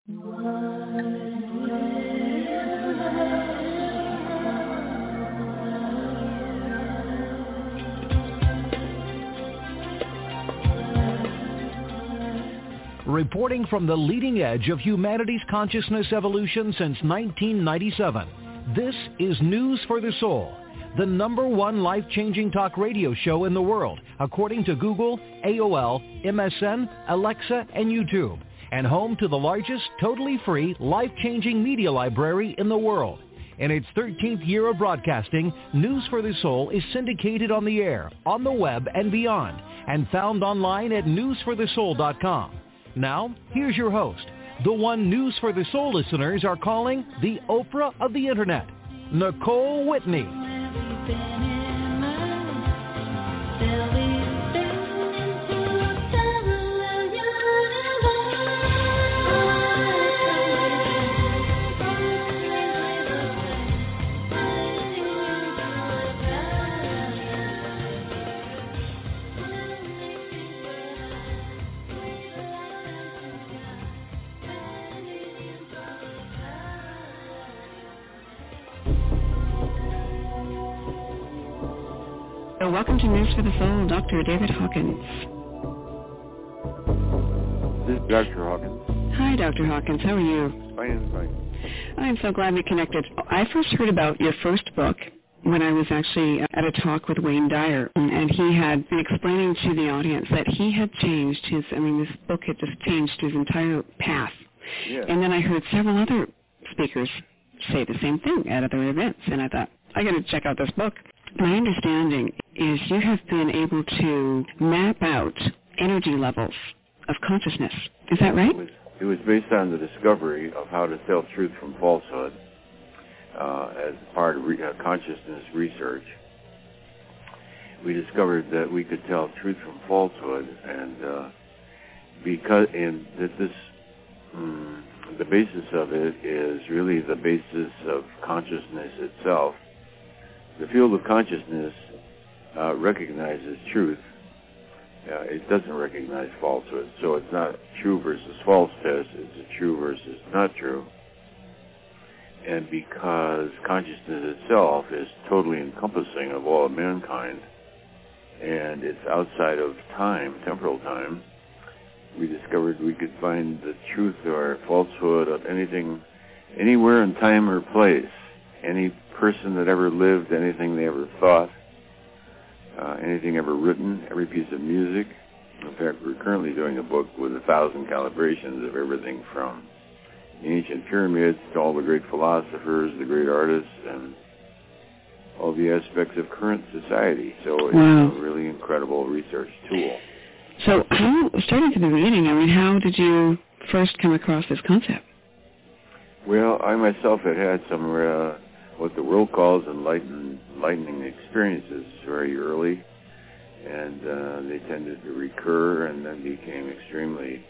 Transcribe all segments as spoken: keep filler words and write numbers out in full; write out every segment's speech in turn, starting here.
Reporting from the leading edge of humanity's consciousness evolution since nineteen ninety-seven, this is News for the Soul, the number one life-changing talk radio show in the world, according to Google, A O L, M S N, Alexa, and YouTube, and home to the largest totally free life-changing media library in the world. In its thirteenth year of broadcasting, News for the Soul is syndicated on the air, on the web, and beyond, and found online at news for the soul dot com. Now, here's your host, the one News for the Soul listeners are calling the Oprah of the Internet, Nicole Whitney. Welcome to News for the Soul, Doctor David Hawkins. This is Doctor Hawkins. Hi, Doctor Hawkins. How are you? Fine, fine. I'm so glad we connected. I first heard about your first book when I was actually at a talk with Wayne Dyer, and he had been explaining to the audience that he had changed his, I mean, this book had just changed his entire path. Yeah. And then I heard several other speakers say the same thing at other events, and I thought, I got to check out this book. My understanding is you have been able to map out energy levels of consciousness. Is that right? It was, it was based on the discovery of how to tell truth from falsehood uh, as part of re- uh, consciousness research. We discovered that we could tell truth from falsehood, and uh, because and that this um, the basis of it is really the basis of consciousness itself. The field of consciousness uh, recognizes truth. Uh, it doesn't recognize falsehood. So it's not true versus false test. It's a true versus not true. And because consciousness itself is totally encompassing of all of mankind, and it's outside of time, temporal time, we discovered we could find the truth or falsehood of anything, anywhere in time or place, any person that ever lived, anything they ever thought, uh, anything ever written, every piece of music. In fact, we're currently doing a book with a thousand calibrations of everything from the ancient pyramids to all the great philosophers, the great artists, and all the aspects of current society. So it's wow. a really incredible research tool. So how, starting from the beginning, I mean, how did you first come across this concept? Well, I myself had had some uh, what the world calls enlighten, enlightening experiences very early, and uh, they tended to recur and then became extremely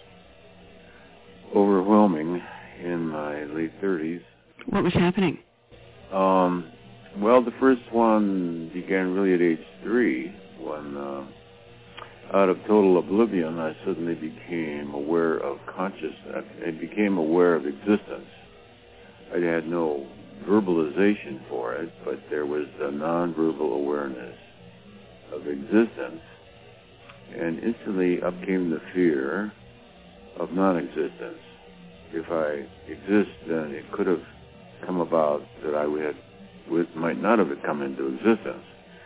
overwhelming in my late thirties. What was happening? Um, well, the first one began really at age three when, uh, out of total oblivion, I suddenly became aware of consciousness. I became aware of existence. I had no verbalization for it, but there was a nonverbal awareness of existence, and instantly up came the fear of non-existence. If I exist, then it could have come about that I would, would might not have come into existence.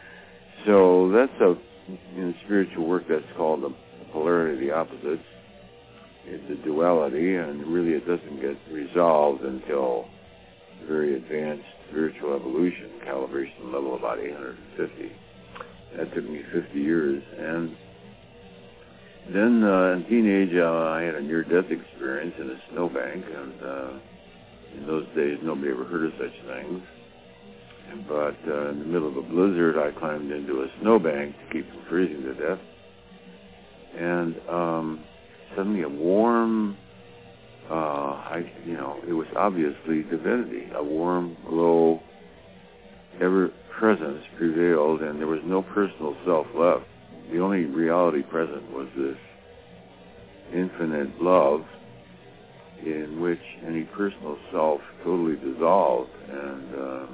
So that's a in spiritual work that's called the polarity of the opposites. It's a duality, and really it doesn't get resolved until very advanced spiritual evolution, calibration level about eight hundred fifty. That took me fifty years. And then uh, in teenage, uh, I had a near-death experience in a snowbank, and uh, in those days nobody ever heard of such things. But uh, in the middle of a blizzard, I climbed into a snowbank to keep from freezing to death. And um, suddenly a warm, uh, I, you know, it was obviously divinity. A warm glow, ever-presence prevailed, and there was no personal self left. The only reality present was this infinite love. in which any personal self totally dissolved. And uh,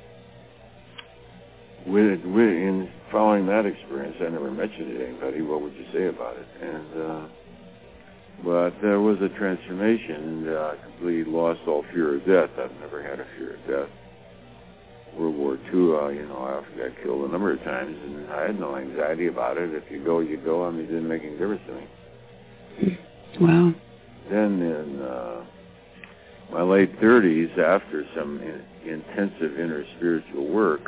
with, with, in following that experience, I never mentioned it to anybody. What would you say about it? And uh, but there was a transformation. Uh, I completely lost all fear of death. I've never had a fear of death. World War Two, uh, you know, I often got killed a number of times, and I had no anxiety about it. If you go, you go. I mean, it didn't make any difference to me. Wow. Then in uh, my late thirties, after some in, intensive inner spiritual work,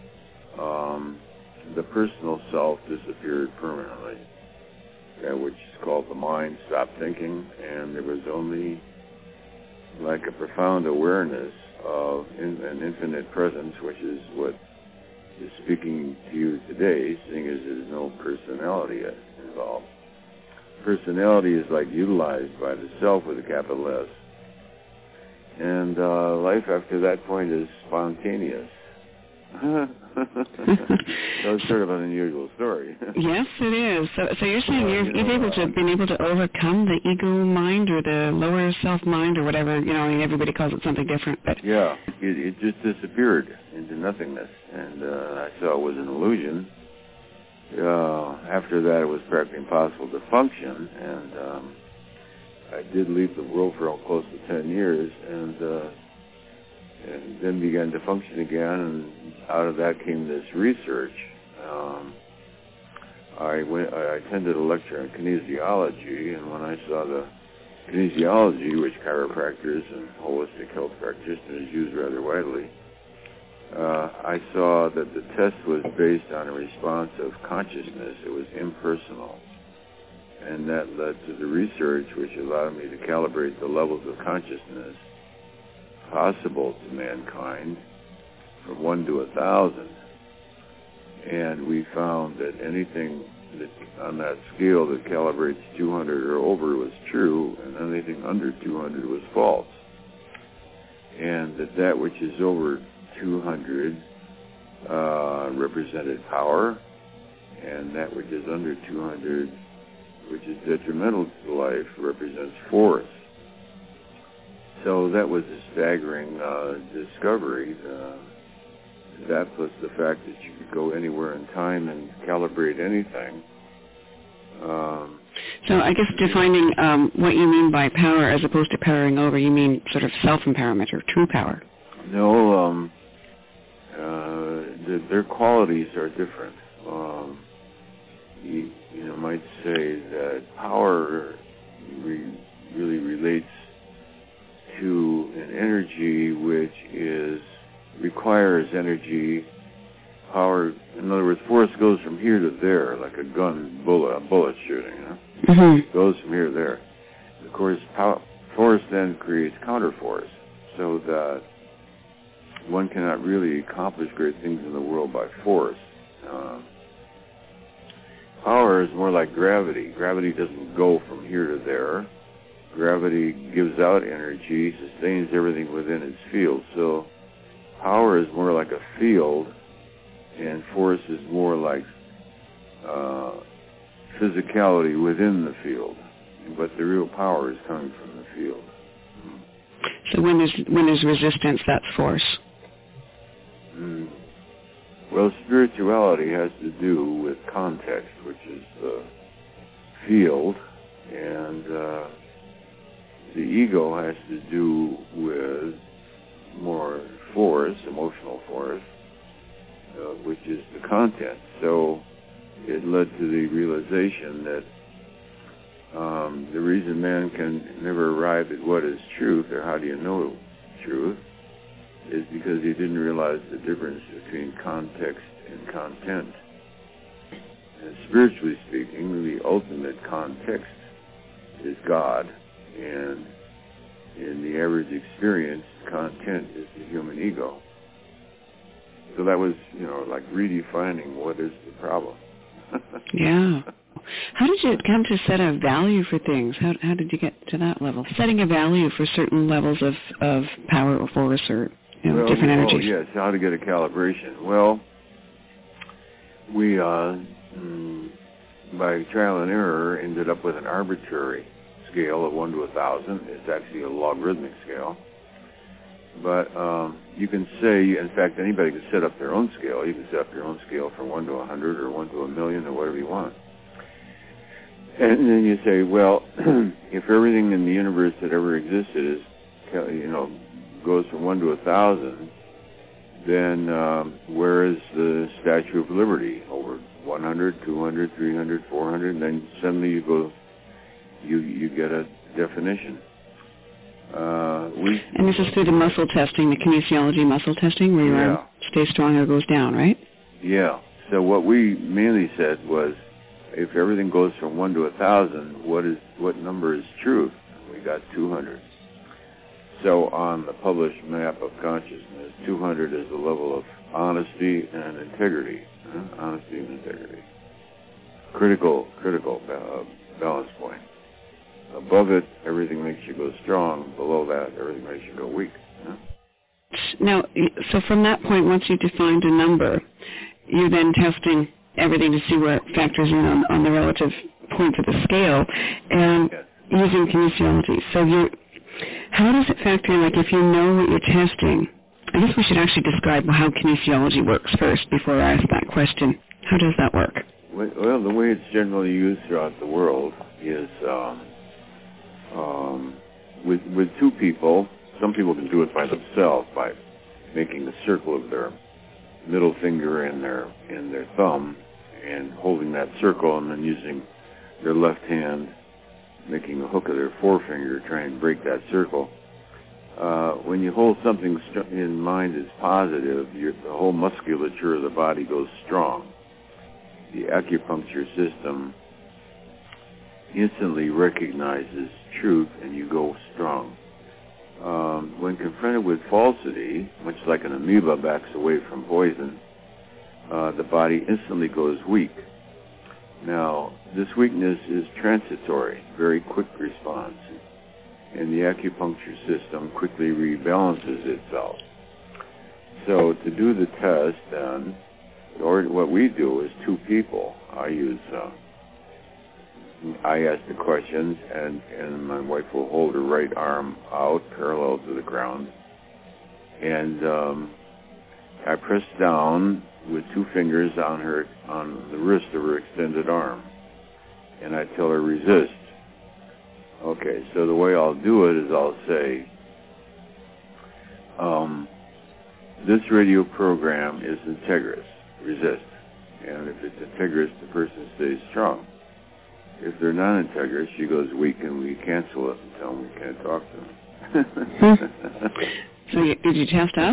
um, the personal self disappeared permanently. That which is called the mind stopped thinking, and there was only like a profound awareness of in, an infinite presence, which is what is speaking to you today, seeing as there's no personality involved. Personality is like utilized by the self with a capital S. And uh, life after that point is spontaneous. So it's sort of an unusual story. Yes, it is. So, so you're saying Well, you're, you know, you've able to uh, been able to overcome the ego mind or the lower self mind or whatever. You know, I mean, everybody calls it something different, but yeah, it, it just disappeared into nothingness, and uh, I saw it was an illusion. Uh, after that, it was practically impossible to function, and um, I did leave the world for close to ten years, and uh, and then began to function again, and out of that came this research. Um, I went, I attended a lecture on kinesiology, and when I saw the kinesiology, which chiropractors and holistic health practitioners use rather widely, uh, I saw that the test was based on a response of consciousness. It was impersonal. And that led to the research, which allowed me to calibrate the levels of consciousness possible to mankind from one to a thousand. And we found that anything that on that scale that calibrates two hundred or over was true, and anything under two hundred was false. And that that which is over two hundred uh, represented power, and that which is under two hundred, which is detrimental to life, represents force. So that was a staggering uh, discovery. Uh, that plus the fact that you could go anywhere in time and calibrate anything. Um, so I guess defining um, what you mean by power as opposed to powering over, you mean sort of self-empowerment or true power? No, um, uh, the, their qualities are different. Um, you, you know, might say that power re- really relates to an energy which is requires energy, power. In other words, force goes from here to there, like a gun bullet, a bullet shooting. You know? Mm-hmm. Goes from here to there. Of course, power, force then creates counterforce, so that one cannot really accomplish great things in the world by force. Uh, power is more like gravity. Gravity doesn't go from here to there. Gravity gives out energy, sustains everything within its field. So power is more like a field, and force is more like uh, physicality within the field. But the real power is coming from the field. So when there's, when there's resistance, that's force. Mm. Well, spirituality has to do with context, which is the field, and uh, the ego has to do with more force, emotional force, uh, which is the content. So it led to the realization that um, the reason man can never arrive at what is truth, or how do you know truth, is because he didn't realize the difference between context and content. And spiritually speaking, the ultimate context is God, and in the average experience, content is the human ego. So that was, you know, like redefining what is the problem. Yeah. How did you come to set a value for things? How how did you get to that level? Setting a value for certain levels of, of power or force or you know, well, different oh, energies. yes, how to get a calibration. Well, we, uh, mm, by trial and error, ended up with an arbitrary scale of one to a thousand. It's actually a logarithmic scale. But um, you can say, in fact, anybody can set up their own scale. You can set up your own scale from one to a hundred or one to a million or whatever you want. And then you say, well, if everything in the universe that ever existed is, you know, goes from one to a thousand, then um, where is the Statue of Liberty? Over one hundred, two hundred, three hundred, four hundred, and then suddenly you go, you you get a definition. Uh, we, and this is through the muscle testing, the kinesiology muscle testing, where your yeah. arm stays strong or goes down, right? Yeah. So what we mainly said was, if everything goes from one to a thousand, what is what number is truth? We got two hundred. So on the published map of consciousness, two hundred is the level of honesty and integrity. Huh? Honesty and integrity. Critical, critical uh, balance point. Above it, everything makes you go strong. Below that, everything makes you go weak. Huh? Now, so from that point, once you defined a number, you're then testing everything to see where it factors in on, on the relative points of the scale, and yes. using kinesiology. So you're, how does it factor in, like if you know what you're testing? I guess we should actually describe how kinesiology works first before I ask that question. How does that work? Well, the way it's generally used throughout the world is um, um, with with two people. Some people can do it by themselves by making a circle of their middle finger and their and their thumb and holding that circle, and then using their left hand, making a hook of their forefinger, trying to break that circle. Uh, when you hold something st- in mind as positive, your, the whole musculature of the body goes strong. The acupuncture system instantly recognizes truth, and you go strong. Um, when confronted with falsity, much like an amoeba backs away from poison, uh, the body instantly goes weak. Now, this weakness is transitory, very quick response, and the acupuncture system quickly rebalances itself. So to do the test, then, or what we do is two people. I use, uh, I ask the questions, and, and my wife will hold her right arm out parallel to the ground, and um, I press down with two fingers on her on the wrist of her extended arm, and I tell her resist. Okay, so the way I'll do it is I'll say, um, this radio program is integrous, resist. And if it's integrous, the person stays strong. If they're non-integrous, she goes weak, and we cancel it and tell them we can't talk to them. So you, did you test us?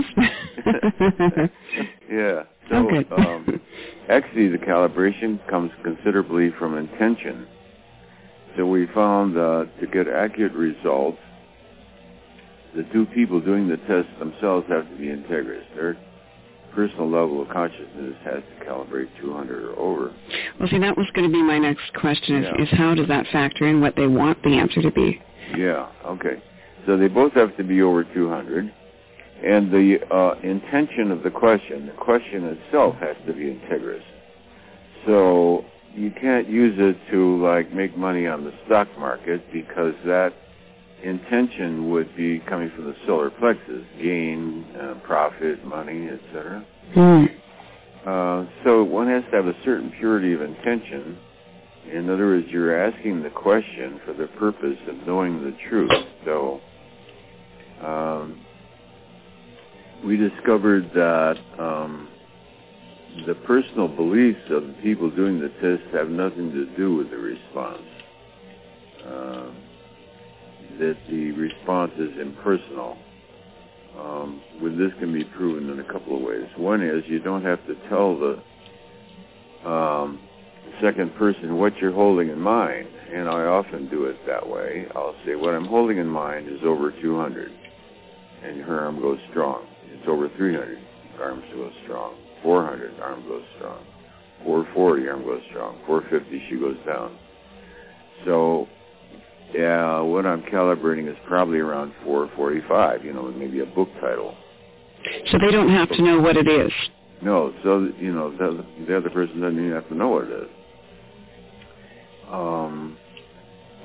Yeah. So okay. um, actually, the calibration comes considerably from intention. So we found uh, to get accurate results, the two people doing the test themselves have to be integrous. Their personal level of consciousness has to calibrate two hundred or over. Well, see, that was going to be my next question, is, Yeah. is how does that factor in what they want the answer to be? Yeah, okay. So they both have to be over two hundred. And the uh, intention of the question, the question itself has to be integrous. So you can't use it to, like, make money on the stock market, because that intention would be coming from the solar plexus, gain, uh, profit, money, et cetera. Mm. Uh, so one has to have a certain purity of intention. In other words, you're asking the question for the purpose of knowing the truth. So um, we discovered that um, the personal beliefs of the people doing the test have nothing to do with the response. Uh, that the response is impersonal. Um, with this can be proven in a couple of ways. One is you don't have to tell the um, second person what you're holding in mind, and I often do it that way. I'll say, what I'm holding in mind is over two hundred, and her arm goes strong. It's over three hundred, arm goes strong. four hundred, arm goes strong. four forty, arm goes strong. four fifty, she goes down. So, yeah, what I'm calibrating is probably around four forty-five, you know, maybe a book title. So they don't have to know what it is. No, so, you know, the, the other person doesn't even have to know what it is. Um,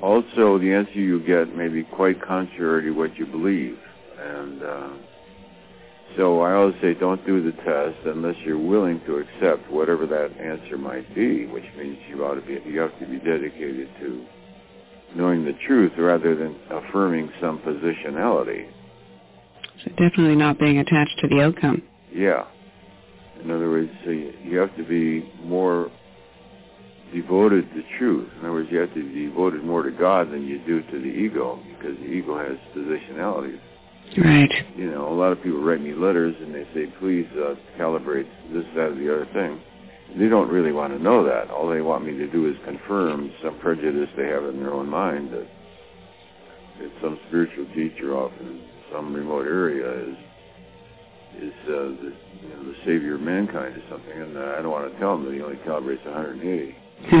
also, the answer you get may be quite contrary to what you believe. And uh, so I always say don't do the test unless you're willing to accept whatever that answer might be, which means you ought to be, you have to be dedicated to knowing the truth rather than affirming some positionality. So definitely not being attached to the outcome. Yeah. In other words, so you, you have to be more devoted to truth. In other words, you have to be devoted more to God than you do to the ego, because the ego has positionalities. Right. You know, a lot of people write me letters and they say, please uh, calibrate this, that, or the other thing. They don't really want to know that. All they want me to do is confirm some prejudice they have in their own mind that, that some spiritual teacher off in some remote area is is uh, the, you know, the savior of mankind or something, and uh, I don't want to tell them that he only calibrates one hundred eighty.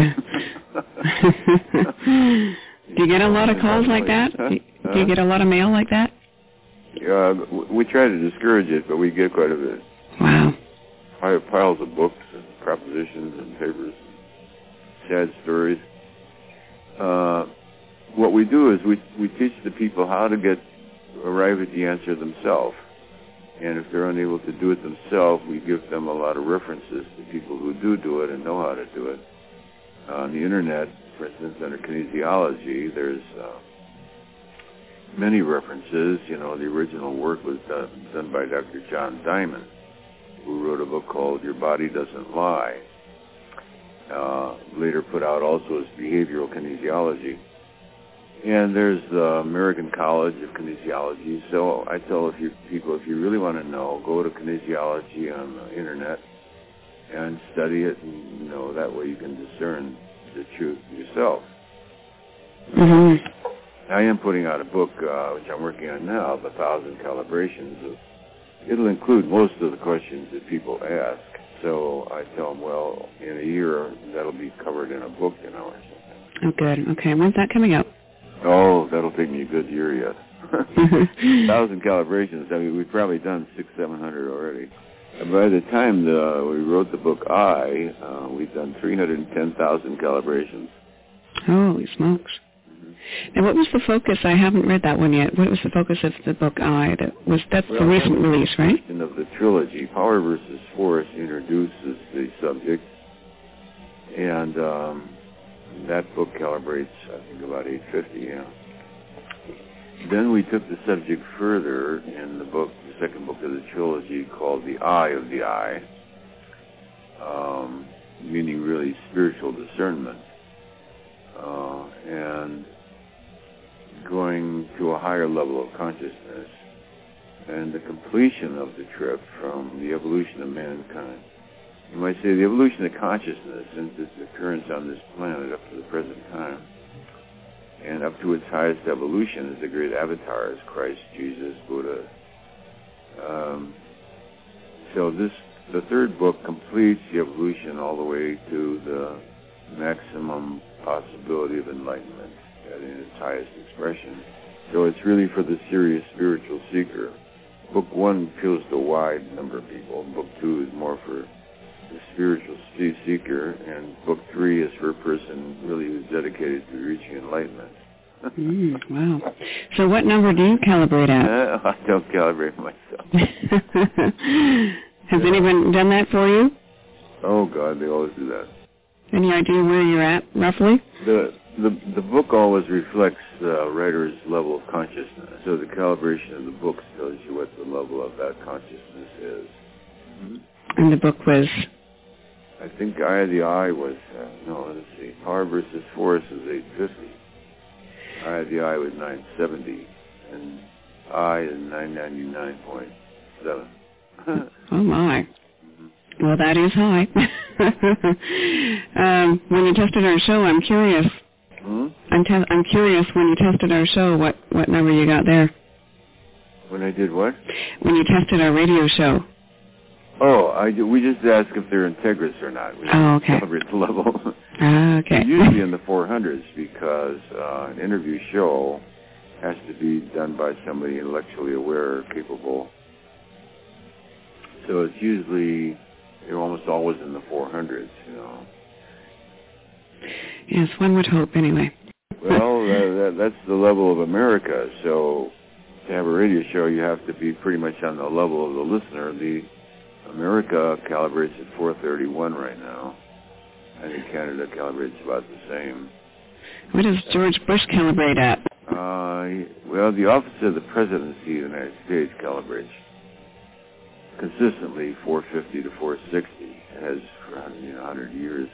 Do you get a lot of calls like that? Huh? Do you get a lot of mail like that? Yeah, we try to discourage it, but we get quite a bit. Wow. I have piles of books and propositions and papers, sad stories. Uh, what we do is we we teach the people how to get arrive at the answer themselves. And if they're unable to do it themselves, we give them a lot of references to people who do do it and know how to do it. Uh, on the internet, for instance, under kinesiology, there's uh, many references. You know, the original work was done, done by Doctor John Diamond, who wrote a book called Your Body Doesn't Lie. Uh, later put out also as Behavioral Kinesiology. And there's the American College of Kinesiology. So I tell if you, people, if you really want to know, go to kinesiology on the internet and study it, and you know that way you can discern the truth yourself. Mm-hmm. I am putting out a book, uh, which I'm working on now, of a thousand calibrations. Of, it'll include most of the questions that people ask. So I tell them, well, in a year that'll be covered in a book, you know, or something. Oh, good. Okay, when's that coming out? Oh, that'll take me a good year yet. A thousand calibrations. I mean, we've probably done six, seven hundred already. And by the time the, we wrote the book I, uh, we've done three hundred ten thousand calibrations. Holy smokes. Mm-hmm. And what was the focus? I haven't read that one yet. What was the focus of the book I? That was That's well, the recent release, right? Of the trilogy, Power versus Force introduces the subject. And um, that book calibrates, I think, about eight fifty, yeah. Then we took the subject further in the book, the second book of the trilogy, called The Eye of the Eye, um, meaning really spiritual discernment, uh, and going to a higher level of consciousness, and the completion of the trip from the evolution of mankind. You might say the evolution of consciousness since its occurrence on this planet up to the present time, and up to its highest evolution as the great avatars, Christ, Jesus, Buddha. Um, so this, the third book completes the evolution all the way to the maximum possibility of enlightenment in its highest expression. So it's really for the serious spiritual seeker. Book one appeals to a wide number of people. Book two is more for the spiritual seeker, and book three is for a person really who's dedicated to reaching enlightenment. mm, wow. So what number do you calibrate at? Uh, I don't calibrate myself. Has yeah. anyone done that for you? Oh, God, they always do that. Any idea where you're at, roughly? The the, the book always reflects the writer's level of consciousness. So the calibration of the book tells you what the level of that consciousness is. Mm-hmm. And the book was? I think Eye of the Eye was, uh, no, let's see, Power versus Force was eight fifty. Eye of the Eye was nine seventy. And I is nine ninety-nine point seven. Oh, my. Mm-hmm. Well, that is high. um, when you tested our show, I'm curious. Hmm? I'm, te- I'm curious, when you tested our show, what, what number you got there? When I did what? When you tested our radio show. Oh, I, we just ask if they're integrous or not. We oh, okay. Calibrate the level. Ah, okay. They're usually in the four hundreds because uh, an interview show has to be done by somebody intellectually aware, capable. So it's usually, you're almost always in the four hundreds, you know. Yes, one would hope, anyway. Well, uh, that, that's the level of America. So to have a radio show, you have to be pretty much on the level of the listener. The America calibrates at four thirty-one right now. I think Canada calibrates about the same. What does George Bush calibrate at? Uh, well, the Office of the Presidency of the United States calibrates consistently four fifty to four sixty. It has for you know, one hundred years.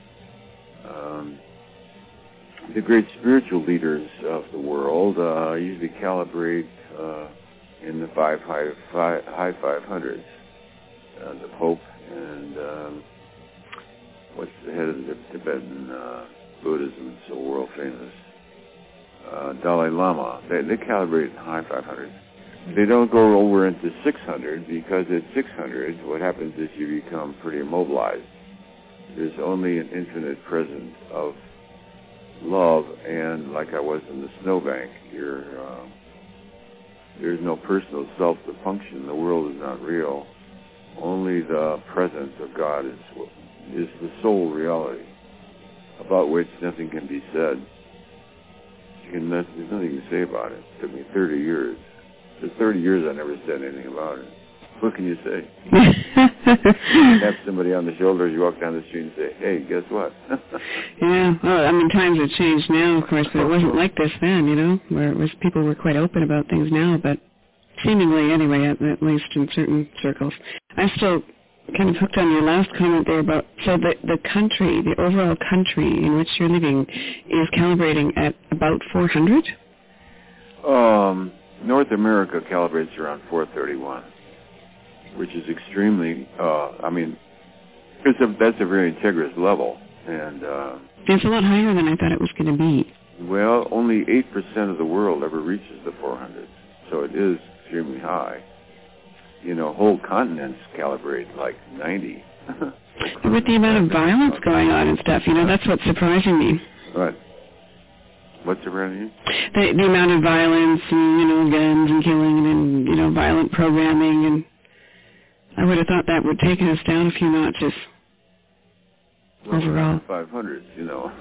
Um, the great spiritual leaders of the world uh, usually calibrate uh, in the five high, five, high five hundreds. Uh, the Pope and um, what's the head of the Tibetan uh, Buddhism, so world famous, uh, Dalai Lama. They, they calibrate in high five hundreds. They don't go over into six hundred because at six hundred, what happens is you become pretty immobilized. There's only an infinite presence of love, and like I was in the snowbank, you're, uh, there's no personal self to function. The world is not real. Only the presence of God is is the sole reality, about which nothing can be said. You can, there's nothing to say about it. It took me thirty years. For thirty years, I never said anything about it. What can you say? You tap somebody on the shoulder as you walk down the street and say, hey, guess what? Yeah, well, I mean, times have changed now, of course, but it wasn't like this then, you know, where it was people were quite open about things now, but seemingly anyway, at, at least in certain circles. I'm still kind of hooked on your last comment there about, so the, the country, the overall country in which you're living is calibrating at about four hundred? Um, North America calibrates around four thirty-one, which is extremely, uh, I mean, it's a, that's a very integrous level. And uh, it's a lot higher than I thought it was going to be. Well, only eight percent of the world ever reaches the four hundred, so it is extremely high. You know, whole continents calibrate like ninety. With the amount of violence going on and stuff, you know, that's what's surprising me. What? What's surprising you? The, the amount of violence and, you know, guns and killing and, you know, violent programming, and I would have thought that would take us down a few notches well, overall. five hundreds, you know.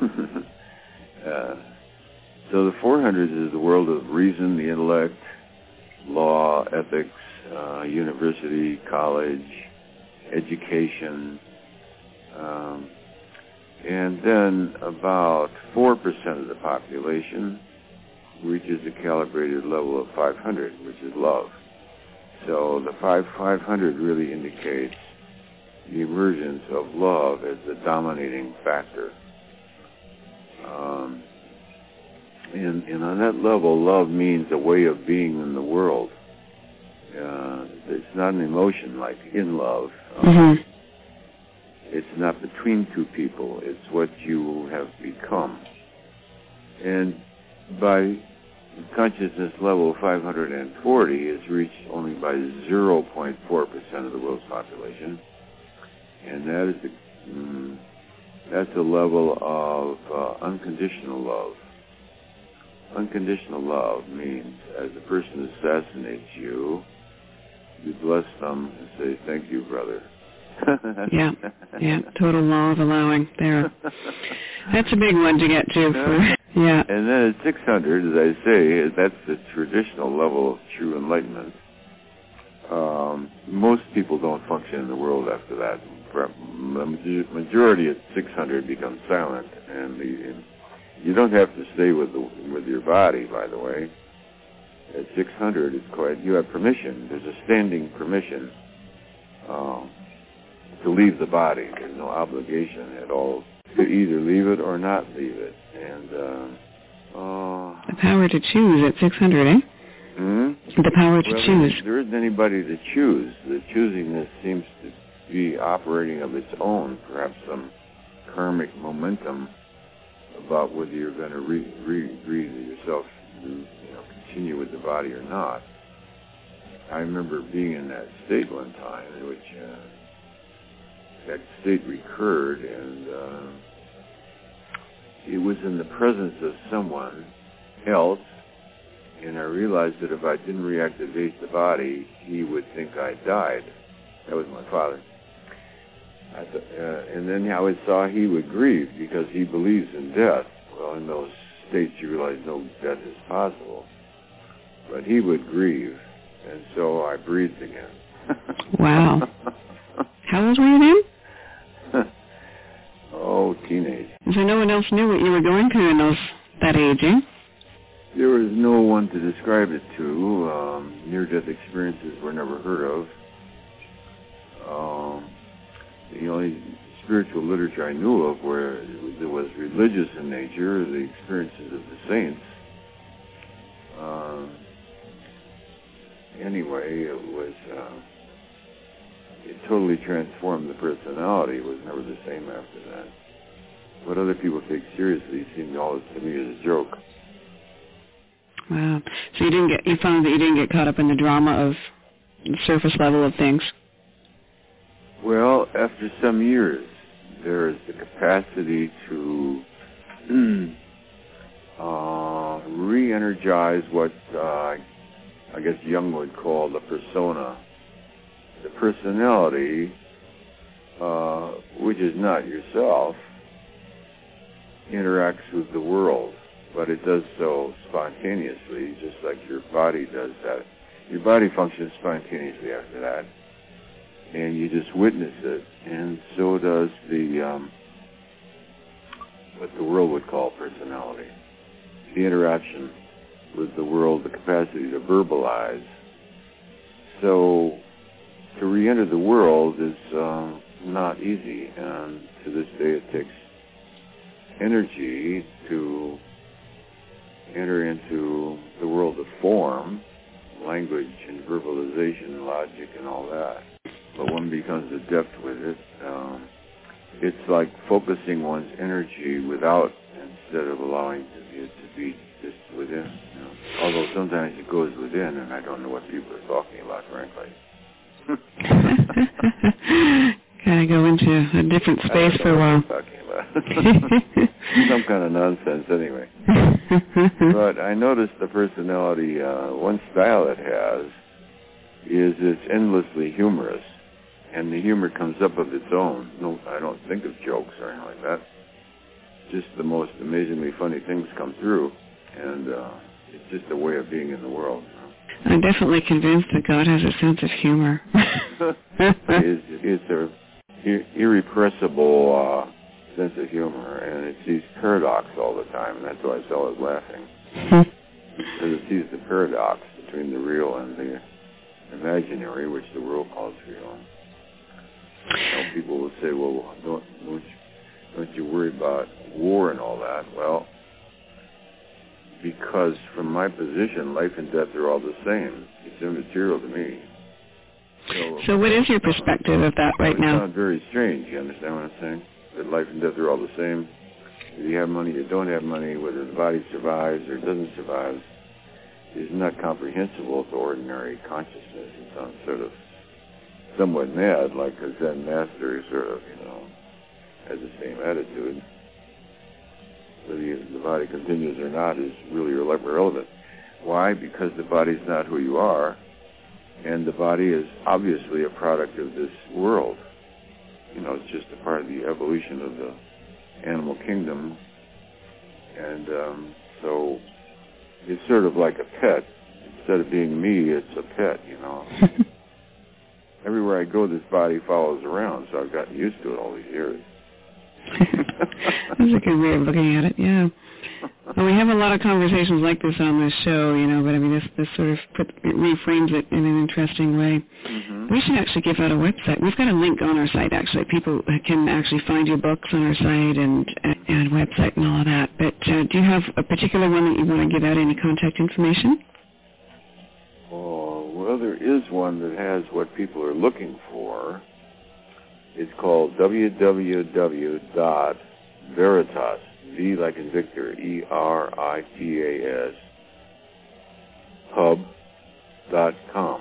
uh, so the four hundreds is the world of reason, the intellect, law, ethics, uh, university, college, education, um, and then about four percent of the population reaches a calibrated level of five hundred, which is love. So the five, 500 really indicates the emergence of love as the dominating factor. Um, and, and on that level, love means a way of being in the world. Uh, it's not an emotion like in love. Um, mm-hmm. It's not between two people. It's what you have become. And by consciousness level five hundred forty is reached only by zero point four percent of the world's population. And that is the, mm, that's a level of uh, unconditional love. Unconditional love means as a person assassinates you, you bless them and say, thank you, brother. yeah, yeah, total law of allowing there. That's a big one to get to. For, yeah. And then at six hundred, as I say, that's the traditional level of true enlightenment. Um, most people don't function in the world after that. The majority at six hundred becomes silent, and, the, and you don't have to stay with the, with your body, by the way. At six hundred, it's quite, you have permission. There's a standing permission um, to leave the body. There's no obligation at all to either leave it or not leave it. And uh, uh, the power to choose at six hundred, eh? Hmm? The power to well, choose. There isn't anybody to choose. The choosingness seems to be operating of its own, perhaps some karmic momentum about whether you're going to re, re, re yourself, you know, continue with the body or not. I remember being in that state one time in which uh, that state recurred, and uh, it was in the presence of someone else, and I realized that if I didn't reactivate the body, he would think I died. That was my father. I th- uh, and then how I saw he would grieve because he believes in death. Well, in those states you realize no death is possible. But he would grieve, and so I breathed again. Wow. How old were you then? Oh, teenage. So no one else knew what you were going through in those that age, eh? There was no one to describe it to. Um, near-death experiences were never heard of. Um, the only spiritual literature I knew of where it was religious in nature, the experiences of the saints. Uh, anyway, it was, uh, it totally transformed the personality. It was never the same after that. What other people take seriously seemed always to me as a joke. Wow. So you didn't get, you found that you didn't get caught up in the drama of the surface level of things? Well, after some years, there is the capacity to uh, re-energize what uh, I guess Jung would call the persona. The personality, uh, which is not yourself, interacts with the world, but it does so spontaneously, just like your body does that. Your body functions spontaneously after that, and you just witness it, and so does the, um, what the world would call personality. The interaction with the world, the capacity to verbalize. So, to re-enter the world is uh, not easy, and to this day it takes energy to enter into the world of form, language and verbalization and logic and all that. But one becomes adept with it. Um, it's like focusing one's energy without, instead of allowing it to be just within. You know? Although sometimes it goes within, and I don't know what people are talking about, frankly. Kind of go into a different space for a while. Talking about. Some kind of nonsense, anyway. But I noticed the personality, uh, one style it has is it's endlessly humorous, and the humor comes up of its own. No, I don't think of jokes or anything like that. Just the most amazingly funny things come through, and uh, it's just a way of being in the world. I'm definitely convinced that God has a sense of humor. it's, it's a ir- irrepressible uh, sense of humor, and it sees paradox all the time, and that's why it's always laughing. Because it sees the paradox between the real and the imaginary, which the world calls real. You know, people will say, well, don't, don't, you, don't you worry about war and all that? Well, because from my position, life and death are all the same. It's immaterial to me. So, so what is your perspective of that right now? It sounds very strange. You understand what I'm saying? That life and death are all the same. Whether you have money or don't have money, whether the body survives or doesn't survive, is not comprehensible to ordinary consciousness. It sounds sort of somewhat mad, like a Zen master sort of, you know, has the same attitude. Whether the body continues or not is really irrelevant. Why? Because the body's not who you are, and the body is obviously a product of this world. You know, it's just a part of the evolution of the animal kingdom, and um, so it's sort of like a pet. Instead of being me, it's a pet, you know. Everywhere I go, this body follows around, so I've gotten used to it all these years. That's a good way of looking at it, yeah. Well, we have a lot of conversations like this on this show, you know, but I mean, this, this sort of put, it reframes it in an interesting way. Mm-hmm. We should actually give out a website. We've got a link on our site, actually. People can actually find your books on our site and, and website and all of that. But uh, do you have a particular one that you want to give out, any contact information? Oh, well, there is one that has what people are looking for. It's called w w w dot veritas, V like in Victor, E R I T A S, pub dot com.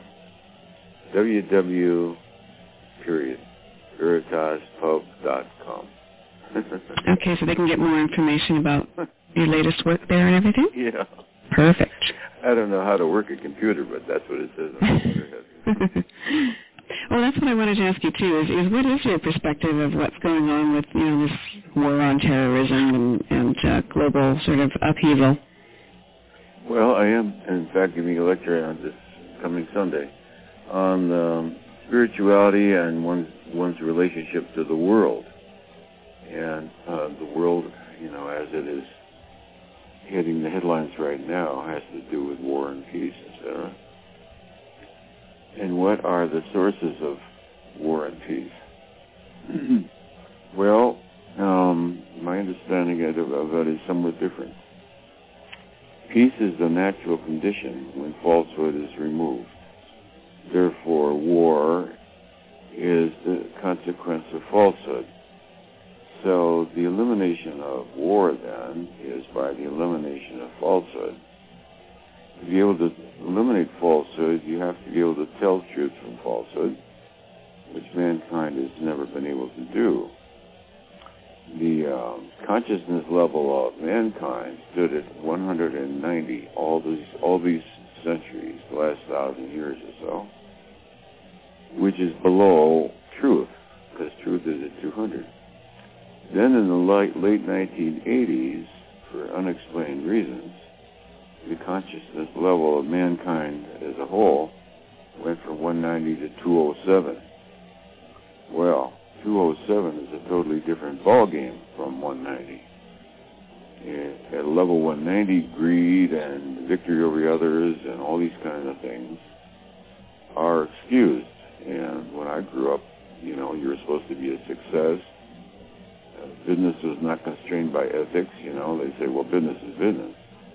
www, period, veritas pub dot com. Okay, so they can get more information about your latest work there and everything? Yeah. Perfect. I don't know how to work a computer, but that's what it says on the computer. Well, that's what I wanted to ask you, too, is, is what is your perspective of what's going on with, you know, this war on terrorism and, and uh, global sort of upheaval. Well, I am, in fact, giving a lecture on this coming Sunday on um, spirituality and one's, one's relationship to the world. And uh, the world, you know, as it is hitting the headlines right now, has to do with war and peace, et cetera. And what are the sources of war and peace? Well, um, my understanding of, of that is somewhat different. Peace is the natural condition when falsehood is removed. Therefore, war is the consequence of falsehood. So the elimination of war, then, is by the elimination of falsehood. To be able to eliminate falsehood, you have to be able to tell truth from falsehood, which mankind has never been able to do. The um, consciousness level of mankind stood at one hundred ninety all these all these centuries, the last thousand years or so, which is below truth, because truth is at two hundred. Then in the late, late nineteen eighties, for unexplained reasons, the consciousness level of mankind as a whole went from one ninety to two oh seven. Well, two oh seven is a totally different ballgame from one ninety. At level one ninety, greed and victory over others and all these kinds of things are excused. And when I grew up, you know, you were supposed to be a success. Uh, business was not constrained by ethics, you know. They say, well, business is business.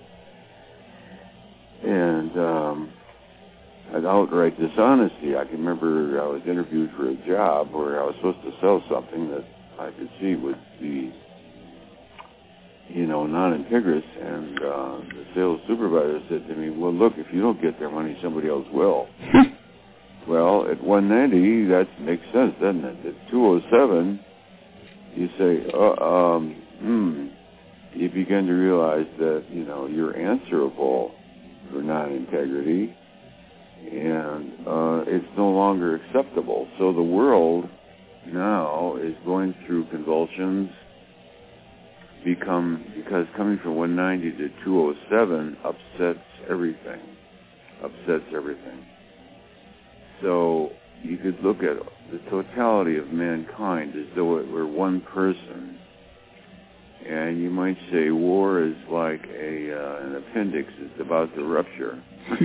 And um, an outright dishonesty. I can remember I was interviewed for a job where I was supposed to sell something that I could see would be, you know, non-integrous, and uh, the sales supervisor said to me, well, look, if you don't get their money, somebody else will. Well, at one ninety, that makes sense, doesn't it? At two oh seven, you say, uh, um, hmm, you begin to realize that, you know, you're answerable for non-integrity, and uh, it's no longer acceptable. So the world now is going through convulsions, become because coming from one ninety to two oh seven upsets everything, upsets everything. So you could look at the totality of mankind as though it were one person, and you might say war is like a uh, an appendix that's about to rupture.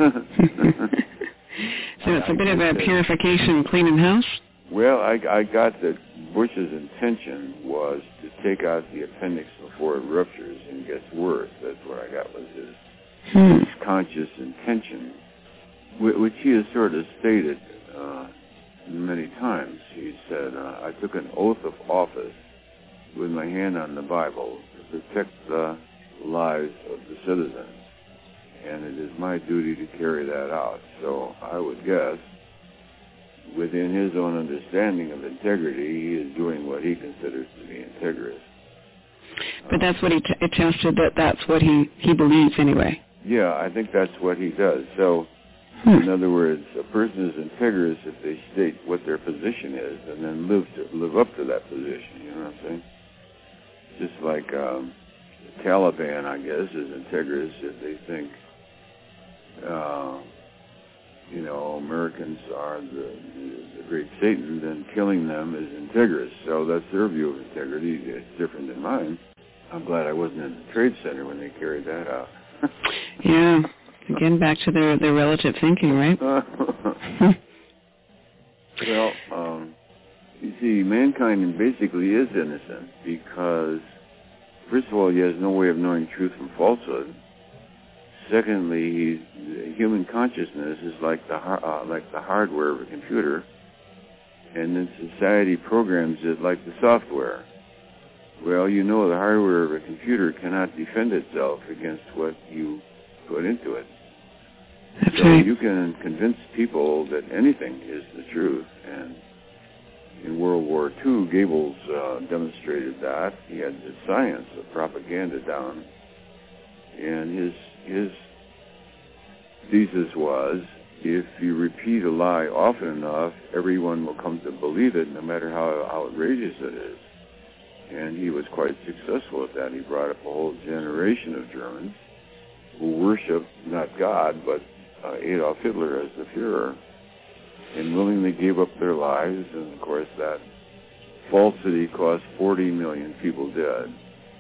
So it's a bit of a purification, cleaning house? Well, I, I got that Bush's intention was to take out the appendix before it ruptures and gets worse. That's what I got was his, hmm. his conscious intention, which he has sort of stated uh, many times. He said, uh, I took an oath of office with my hand on the Bible to protect the lives of the citizens, and it is my duty to carry that out. So I would guess, within his own understanding of integrity, he is doing what he considers to be integrous. But that's what he t- attested, that that's what he, he believes anyway. Yeah, I think that's what he does. So, hmm. in other words, a person is integrous if they state what their position is and then live to, live up to that position, you know what I'm saying? Just like um, the Taliban, I guess, is integrous if they think, uh, you know, Americans are the, the, the great Satan, then killing them is integrous. So that's their view of integrity. It's different than mine. I'm glad I wasn't in the Trade Center when they carried that out. Yeah. Again, back to their, their relative thinking, right? Well, um, you see, mankind basically is innocent because, first of all, he has no way of knowing truth from falsehood. Secondly, he's, human consciousness is like the uh, like the hardware of a computer, and then society programs it like the software. Well, you know the hardware of a computer cannot defend itself against what you put into it. That's so right. You can convince people that anything is the truth, and in World War Two, Goebbels uh, demonstrated that. He had the science of propaganda down, and his his thesis was, if you repeat a lie often enough, everyone will come to believe it, no matter how outrageous it is. And he was quite successful at that. He brought up a whole generation of Germans who worshiped not God, but uh, Adolf Hitler as the Führer, and willingly gave up their lives. And, of course, that falsity caused forty million people dead.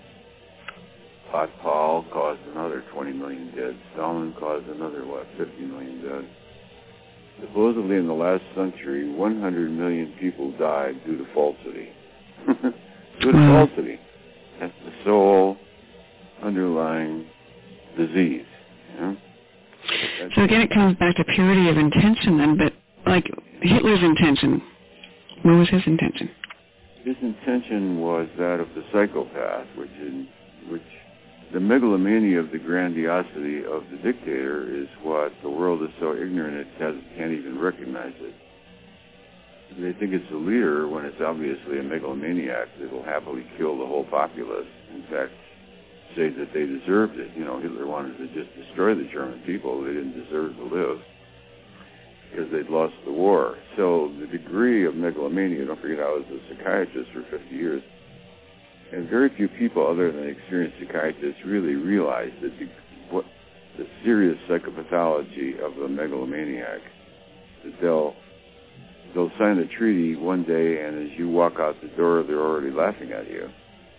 Potpal caused another twenty million dead. Stalin caused another, what, fifty million dead. Supposedly in the last century, one hundred million people died due to falsity. Due to falsity. That's the sole underlying disease. You know? So again, it comes back to purity of intention then, but like Hitler's intention, what was his intention? His intention was that of the psychopath, which is, which the megalomania of the grandiosity of the dictator is what the world is so ignorant it has, can't even recognize it. They think it's a leader when it's obviously a megalomaniac that will happily kill the whole populace. In fact, say that they deserved it. You know, Hitler wanted to just destroy the German people. They didn't deserve to live because they'd lost the war. So the degree of megalomania, don't forget I was a psychiatrist for fifty years, and very few people other than experienced psychiatrists really realize that the, what, the serious psychopathology of a megalomaniac, that they'll, they'll sign a treaty one day, and as you walk out the door, they're already laughing at you.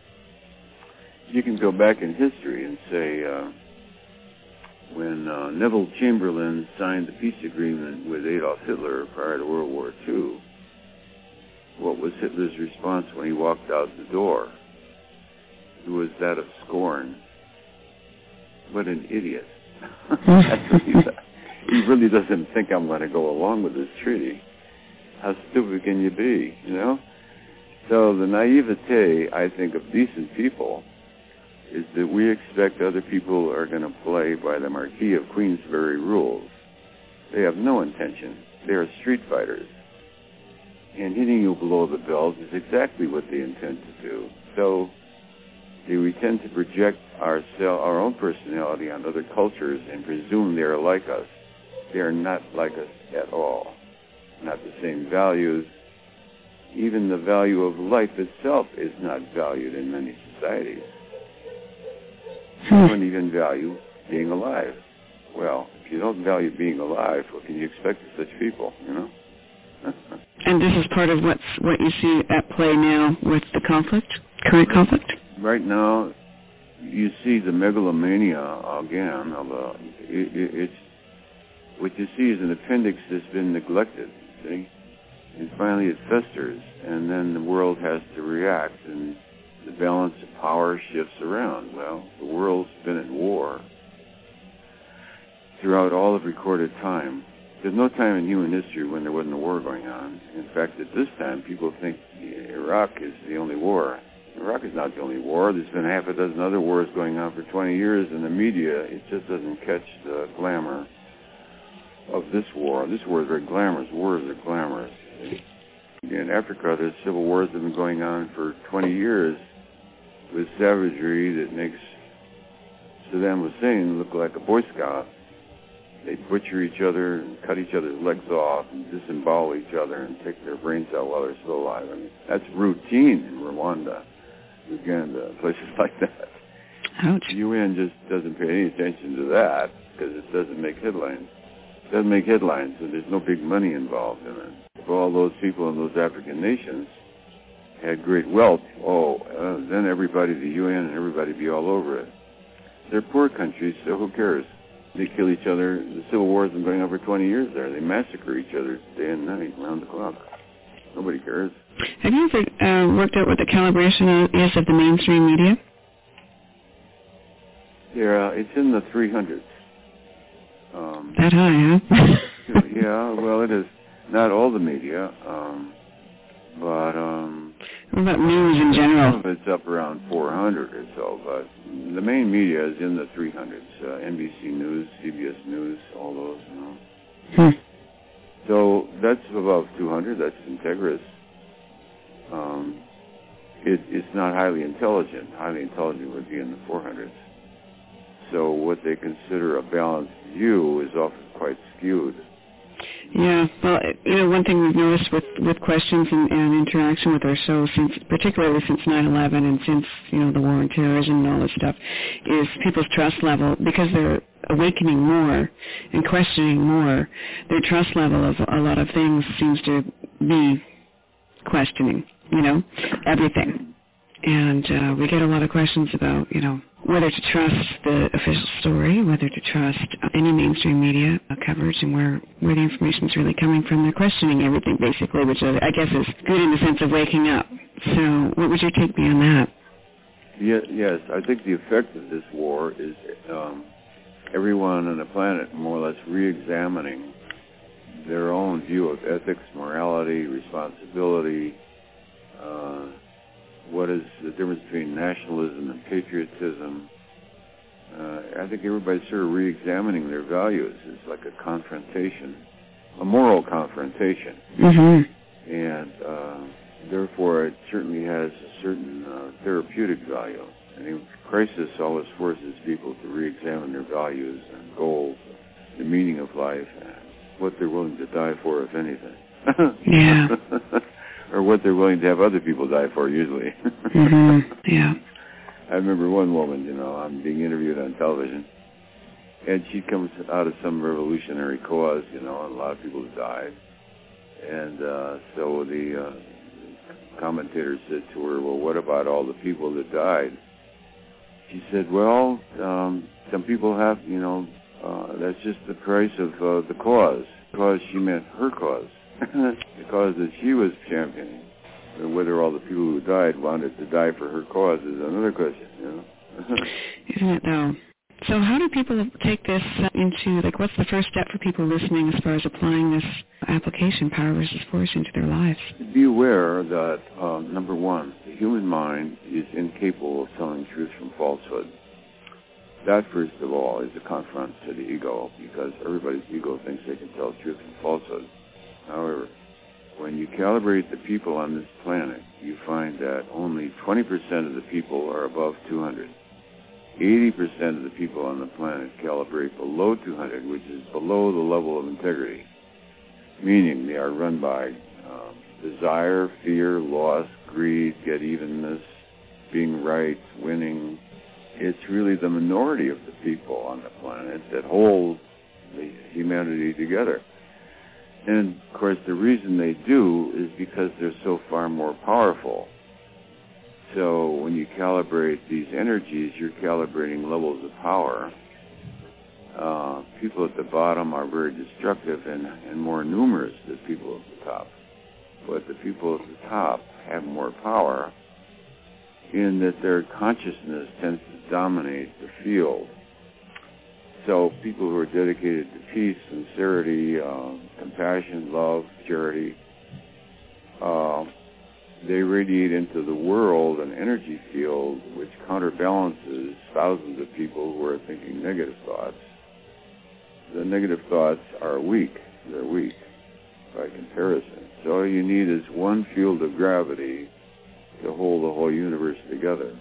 You can go back in history and say, uh, when uh, Neville Chamberlain signed the peace agreement with Adolf Hitler prior to World War Two, what was Hitler's response when he walked out the door? It was that of scorn. What an idiot. That's what he, he really doesn't think I'm going to go along with this treaty. How stupid can you be, you know? So the naivete, I think, of decent people is that we expect other people are going to play by the Marquis of Queensberry rules. They have no intention. They are street fighters. And hitting you below the belt is exactly what they intend to do. So we tend to project our, our own personality on other cultures and presume they are like us. They are not like us at all. Not the same values. Even the value of life itself is not valued in many societies. You don't even value being alive. Well, if you don't value being alive, what can you expect of such people, you know? And this is part of what's what you see at play now with the conflict, current conflict? Right now, you see the megalomania again. Of a, it, it, it's what you see is an appendix that's been neglected, see? And finally it festers, and then the world has to react, and the balance of power shifts around. Well, the world's been at war throughout all of recorded time. There's no time in human history when there wasn't a war going on. In fact, at this time, people think Iraq is the only war. Iraq is not the only war. There's been half a dozen other wars going on for twenty years, and the media, it just doesn't catch the glamour of this war. This war is very glamorous. Wars are glamorous. In Africa, there's civil wars that have been going on for twenty years with savagery that makes Saddam Hussein look like a Boy Scout. They butcher each other and cut each other's legs off and disembowel each other and take their brains out while they're still alive. I mean, that's routine in Rwanda, Uganda, places like that. Ouch. The U N just doesn't pay any attention to that because it doesn't make headlines. It doesn't make headlines, and there's no big money involved in it. If all those people in those African nations had great wealth, oh, uh, then everybody, the U N and everybody be all over it. They're poor countries, so who cares? They kill each other. The civil war has been going on for twenty years there. They massacre each other day and night, round the clock. Nobody cares. Have you ever uh, worked out what the calibration is of the mainstream media? Yeah, it's in the three hundreds. Um, that high, huh? Yeah, well, it is. Not all the media, um, but... Um, what about news in general? Some of it's up around four hundred or so, but the main media is in the three hundreds. Uh, N B C News, C B S News, all those, you know. Hmm. So that's above two hundred. That's Integris. Um, it, it's not highly intelligent. Highly intelligent would be in the four hundreds. So what they consider a balanced view is often quite skewed. Yeah, well, you know, one thing we've noticed with, with questions and, and interaction with our show, since particularly since nine eleven and since, you know, the war on terrorism and all this stuff, is people's trust level, because they're awakening more and questioning more, their trust level of a lot of things seems to be questioning, you know, everything. And uh, we get a lot of questions about, you know, whether to trust the official story, whether to trust any mainstream media coverage, and where, where the information is really coming from. They're questioning everything, basically, which I guess is good in the sense of waking up. So what would your take be on that? Yeah, yes, I think the effect of this war is um, everyone on the planet more or less re-examining their own view of ethics, morality, responsibility, uh, what is the difference between nationalism and patriotism. Uh, I think everybody's sort of re-examining their values. It's like a confrontation, a moral confrontation. Mm-hmm. And uh, therefore it certainly has a certain uh, therapeutic value. And in crisis always forces people to re-examine their values and goals, the meaning of life, and what they're willing to die for, if anything. Yeah. Or what they're willing to have other people die for, usually. Mm-hmm. Yeah. I remember one woman, you know, I'm being interviewed on television, and she comes out of some revolutionary cause, you know, and a lot of people have died. And uh, so the uh, commentator said to her, well, what about all the people that died? She said, well, um, some people have, you know, uh, that's just the price of uh, the cause. Because she meant her cause. The cause that she was championing. Whether all the people who died wanted to die for her cause is another question, you know. Isn't it, though? So how do people take this into, like, what's the first step for people listening as far as applying this application, power versus force, into their lives? Be aware that, um, number one, the human mind is incapable of telling truth from falsehood. That, first of all, is a confront to the ego, because everybody's ego thinks they can tell truth from falsehood. However, when you calibrate the people on this planet, you find that only twenty percent of the people are above two hundred. eighty percent of the people on the planet calibrate below two hundred, which is below the level of integrity, meaning they are run by um, desire, fear, loss, greed, get-evenness, being right, winning. It's really the minority of the people on the planet that hold the humanity together. And, of course, the reason they do is because they're so far more powerful. So when you calibrate these energies, you're calibrating levels of power. Uh, people at the bottom are very destructive and, and more numerous than people at the top. But the people at the top have more power in that their consciousness tends to dominate the field. So people who are dedicated to peace, sincerity, uh, compassion, love, charity, uh, they radiate into the world an energy field which counterbalances thousands of people who are thinking negative thoughts. The negative thoughts are weak. They're weak by comparison. So all you need is one field of gravity to hold the whole universe together.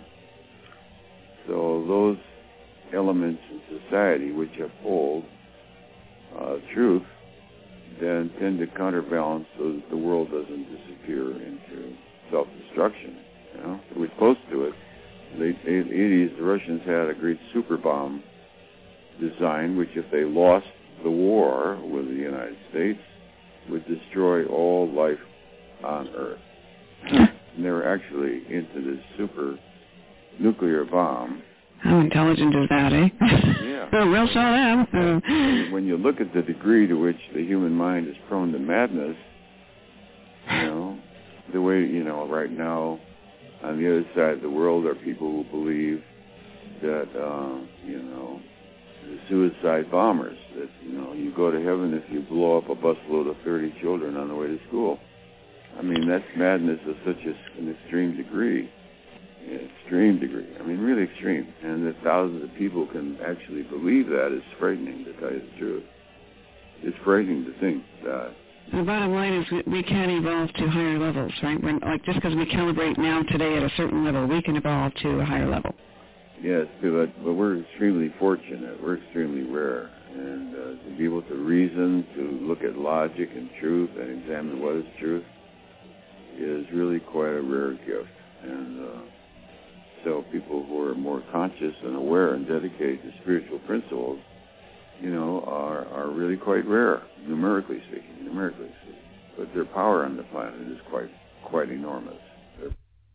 So those elements in society which uphold uh, truth then tend to counterbalance so that the world doesn't disappear into self-destruction. You know, we're close to it. In the eighties, the Russians had a great super bomb design, which, if they lost the war with the United States, would destroy all life on Earth. And they were actually into this super nuclear bomb. How intelligent is that, eh? Yeah. Oh, we'll show them. Uh, when you look at the degree to which the human mind is prone to madness, you know, the way, you know, right now, on the other side of the world are people who believe that, uh, you know, the suicide bombers, that, you know, you go to heaven if you blow up a busload of thirty children on the way to school. I mean, that's madness of such a, an extreme degree. Extreme degree. I mean, really extreme. And that thousands of people can actually believe that is frightening, to tell you the truth. It's frightening to think that. The bottom line is we can evolve to higher levels, right? When, like, just because we calibrate now today at a certain level, we can evolve to a higher level. Yes, but, but we're extremely fortunate. We're extremely rare. And uh, to be able to reason, to look at logic and truth and examine what is truth is really quite a rare gift. And uh, so people who are more conscious and aware and dedicated to spiritual principles, you know, are, are really quite rare, numerically speaking, numerically speaking. But their power on the planet is quite quite enormous. They're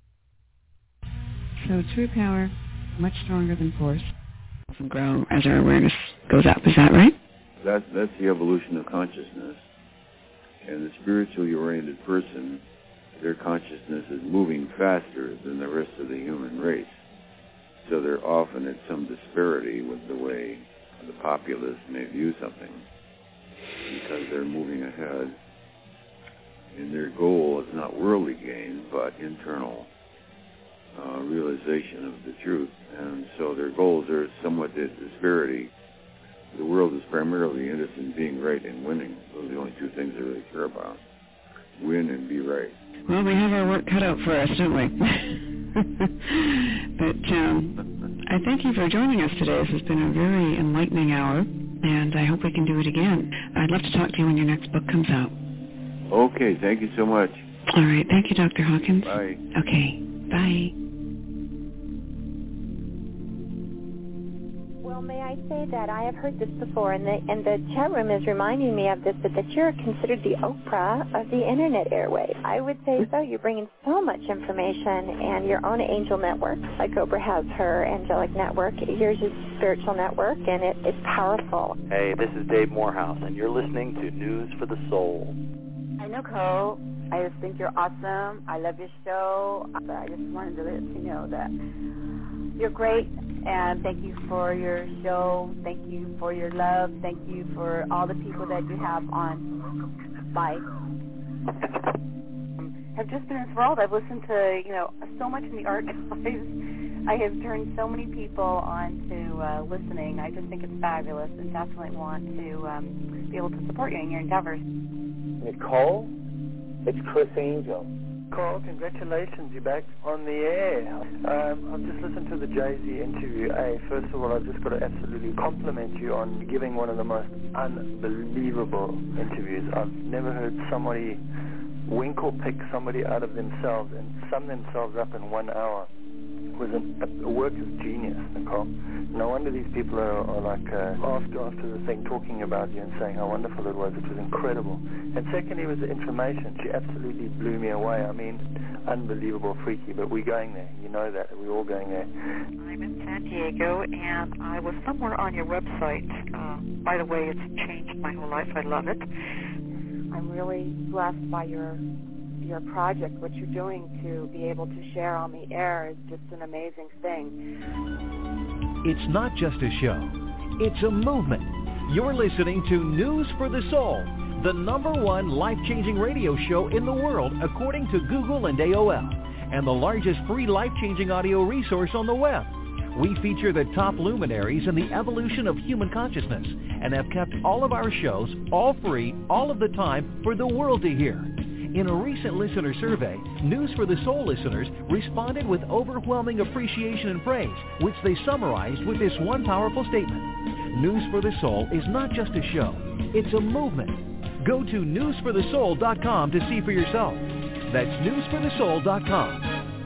So true power, much stronger than force, and grow as our awareness goes up. Is that right? That's, that's the evolution of consciousness. And the spiritually oriented person, their consciousness is moving faster than the rest of the human race. So they're often at some disparity with the way the populace may view something, because they're moving ahead. And their goal is not worldly gain, but internal uh, realization of the truth. And so their goals are somewhat at disparity. The world is primarily interested in being right and winning. Those are the only two things they really care about. Win and be right. Well, we have our work cut out for us, don't we? But um, I thank you for joining us today. This has been a very enlightening hour, and I hope we can do it again. I'd love to talk to you when your next book comes out. Okay, thank you so much. All right, thank you, Doctor Hawkins. Bye. Okay, bye. Well, may I say that I have heard this before, and the, and the chat room is reminding me of this, but that you're considered the Oprah of the Internet airwaves. I would say so. You're bringing so much information, and your own angel network, like Oprah has her angelic network. Yours is spiritual network, and it, it's powerful. Hey, this is Dave Morehouse, and you're listening to News for the Soul. Hi, Nicole. I just think you're awesome. I love your show. I just wanted to let you know that you're great, and thank you for your show. Thank you for your love. Thank you for all the people that you have on life. I've just been enthralled. I've listened to, you know, so much in the archives. I have turned so many people on to uh, listening. I just think it's fabulous, and definitely want to um, be able to support you in your endeavors. Nicole, it's Chris Angel. Nicole, congratulations, you're back on the air. Um, I've just listened to the Jay-Z interview. Hey, first of all, I've just got to absolutely compliment you on giving one of the most unbelievable interviews. I've never heard somebody wink or pick somebody out of themselves and sum themselves up in one hour. It was a, a work of genius, Nicole. No wonder these people are, are like uh, after after the thing talking about you and saying how wonderful it was. It was incredible. And secondly was the information. She absolutely blew me away. I mean, unbelievable, freaky. But we're going there. You know that. We're all going there. I'm in San Diego, and I was somewhere on your website. Uh, by the way, it's changed my whole life. I love it. I'm really blessed by your your project. What you're doing to be able to share on the air is just an amazing thing. It's not just a show. It's a movement. You're listening to News for the Soul, the number one life-changing radio show in the world, according to Google and A O L, and the largest free life-changing audio resource on the web. We feature the top luminaries in the evolution of human consciousness and have kept all of our shows all free, all of the time, for the world to hear. In a recent listener survey, News for the Soul listeners responded with overwhelming appreciation and praise, which they summarized with this one powerful statement. News for the Soul is not just a show, it's a movement. Go to news for the soul dot com to see for yourself. That's news for the soul dot com.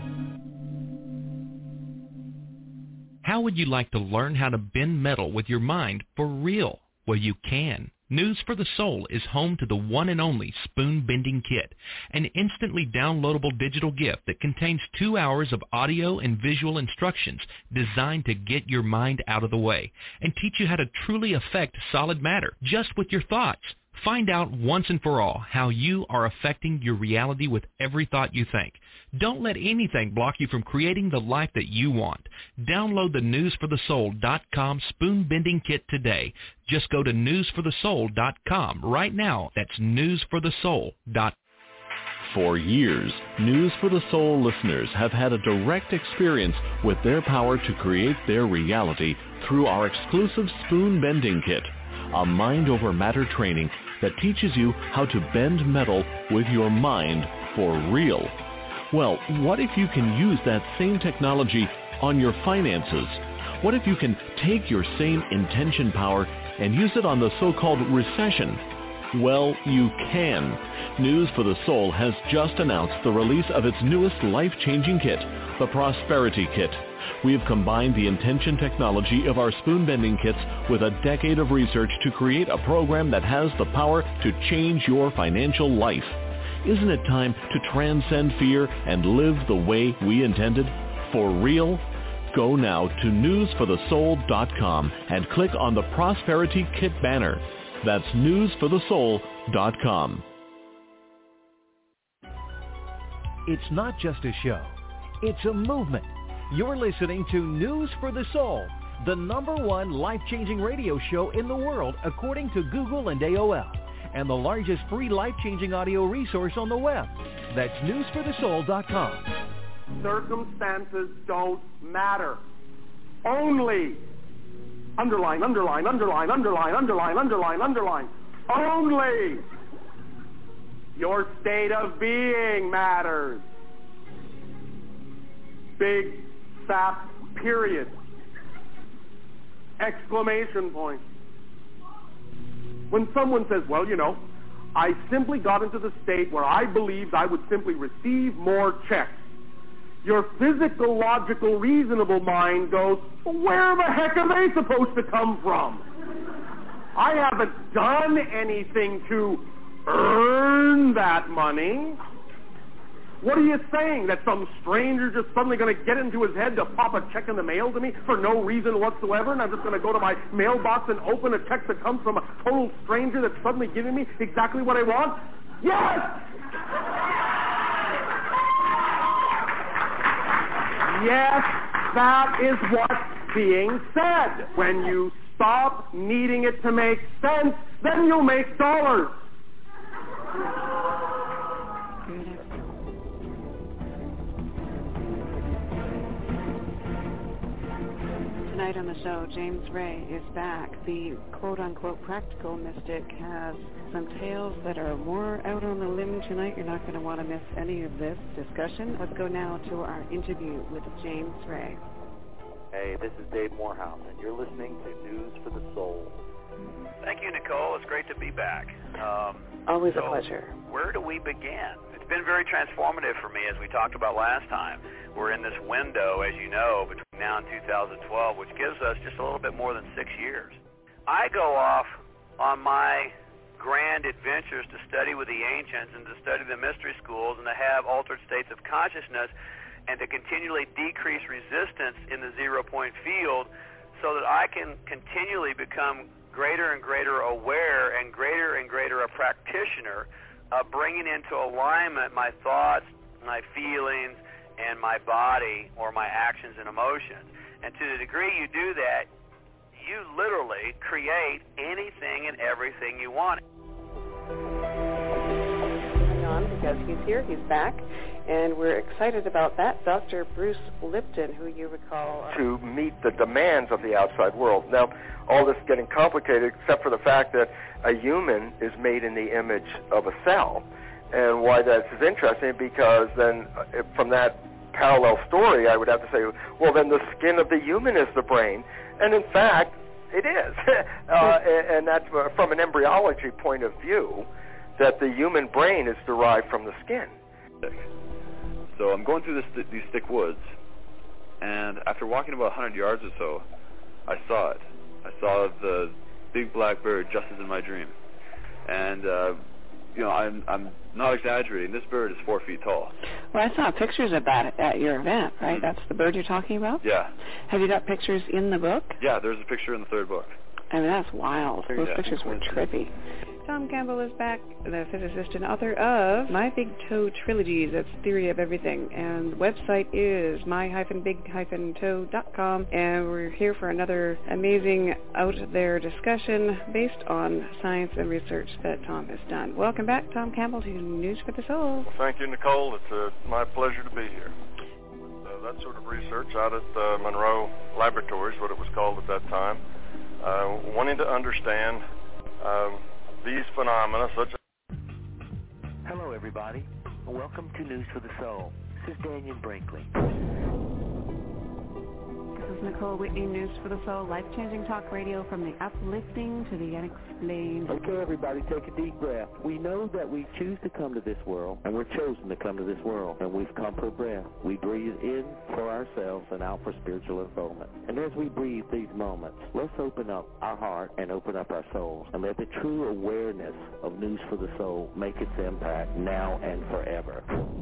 How would you like to learn how to bend metal with your mind for real? Well, you can. News for the Soul is home to the one and only Spoon Bending Kit, an instantly downloadable digital gift that contains two hours of audio and visual instructions designed to get your mind out of the way and teach you how to truly affect solid matter just with your thoughts. Find out once and for all how you are affecting your reality with every thought you think. Don't let anything block you from creating the life that you want. Download the news for the soul dot com Spoon Bending Kit today. Just go to news for the soul dot com right now. That's news for the soul dot com. For years, News for the Soul listeners have had a direct experience with their power to create their reality through our exclusive Spoon Bending Kit, a mind-over-matter training that teaches you how to bend metal with your mind for real. Well, what if you can use that same technology on your finances? What if you can take your same intention power and use it on the so-called recession? Well, you can. News for the Soul has just announced the release of its newest life-changing kit, the Prosperity Kit. We have combined the intention technology of our spoon-bending kits with a decade of research to create a program that has the power to change your financial life. Isn't it time to transcend fear and live the way we intended? For real? Go now to news for the soul dot com and click on the Prosperity Kit banner. That's news for the soul dot com. It's not just a show. It's a movement. You're listening to News for the Soul, the number one life-changing radio show in the world according to Google and A O L, and the largest free life-changing audio resource on the web. That's news for the soul dot com. Circumstances don't matter. Only, underline, underline, underline, underline, underline, underline, underline, only your state of being matters. Big, fat, period. Exclamation point. When someone says, well, you know, I simply got into the state where I believed I would simply receive more checks, your physical, logical, reasonable mind goes, well, where the heck are they supposed to come from? I haven't done anything to earn that money. What are you saying? That some stranger just suddenly going to get into his head to pop a check in the mail to me for no reason whatsoever, and I'm just going to go to my mailbox and open a check that comes from a total stranger that's suddenly giving me exactly what I want? Yes! Yes, that is what's being said. When you stop needing it to make sense, then you'll make dollars. Tonight on the show, James Ray is back. The quote-unquote practical mystic has some tales that are more out on the limb tonight. You're not going to want to miss any of this discussion. Let's go now to our interview with James Ray. Hey, this is Dave Morehouse, and you're listening to News for the Soul. Thank you, Nicole. It's great to be back. Um, Always so a pleasure. Where do we begin? It's been very transformative for me, as we talked about last time. We're in this window, as you know, between now and two thousand twelve, which gives us just a little bit more than six years. I go off on my grand adventures to study with the ancients and to study the mystery schools and to have altered states of consciousness and to continually decrease resistance in the zero-point field so that I can continually become greater and greater aware and greater and greater a practitioner of bringing into alignment my thoughts, my feelings, and my body or my actions and emotions. And to the degree you do that, you literally create anything and everything you want. On because he's here, he's back, and we're excited about that. Doctor Bruce Lipton, who you recall uh, to meet the demands of the outside world. Now, all this is getting complicated, except for the fact that a human is made in the image of a cell. And why that is interesting, because then uh, from that parallel story, I would have to say, well, then the skin of the human is the brain. And in fact, it is. uh, and, and that's from an embryology point of view, that the human brain is derived from the skin. So I'm going through this, th- these thick woods, and after walking about one hundred yards or so, I saw it. I saw the big black bird just as in my dream. And, uh, you know, I'm, I'm not exaggerating. This bird is four feet tall. Well, I saw pictures of that at your event, right? Mm-hmm. That's the bird you're talking about? Yeah. Have you got pictures in the book? Yeah, there's a picture in the third book. I mean, that's wild. Those yeah. pictures were trippy. Tom Campbell is back, the physicist and author of My Big Toe Trilogies. That's Theory of Everything. And the website is my big toe dot com. And we're here for another amazing out-there discussion based on science and research that Tom has done. Welcome back, Tom Campbell, to News for the Soul. Well, thank you, Nicole. It's uh, my pleasure to be here. Uh, that sort of research out at uh, Monroe Laboratories, what it was called at that time, uh, wanting to understand um, these phenomena such as... Hello, everybody. Welcome to News for the Soul. This is Daniel Brinkley. is Nicole Whitney, News for the Soul, life-changing talk radio from the uplifting to the unexplained. Okay, everybody, take a deep breath. We know that we choose to come to this world, and we're chosen to come to this world, and we've come for breath. We breathe in for ourselves and out for spiritual unfoldment. And as we breathe these moments, let's open up our heart and open up our souls, and let the true awareness of News for the Soul make its impact now and forever.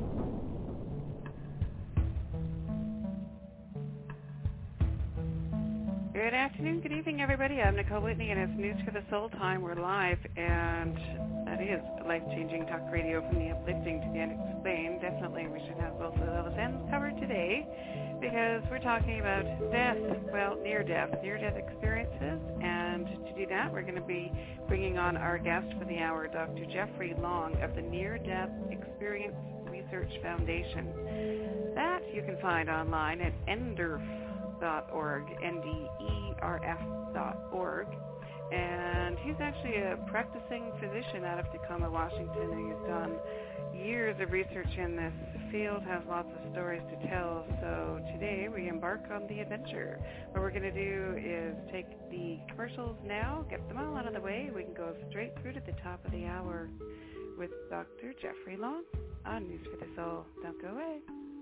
Good afternoon, good evening, everybody. I'm Nicole Whitney, and it's News for the Soul time. We're live, and that is life-changing talk radio from the uplifting to the unexplained. Definitely, we should have both of those ends covered today, because we're talking about death, well, near-death, near-death experiences, and to do that, we're going to be bringing on our guest for the hour, Doctor Jeffrey Long of the Near-Death Experience Research Foundation. That you can find online at Enderf. Dot org, N D E R F dot org, and he's actually a practicing physician out of Tacoma, Washington, and he's done years of research in this field, has lots of stories to tell. So today we embark on the adventure. What we're going to do is take the commercials now, get them all out of the way. We can go straight through to the top of the hour with Doctor Jeffrey Long on News for the Soul. Don't go away.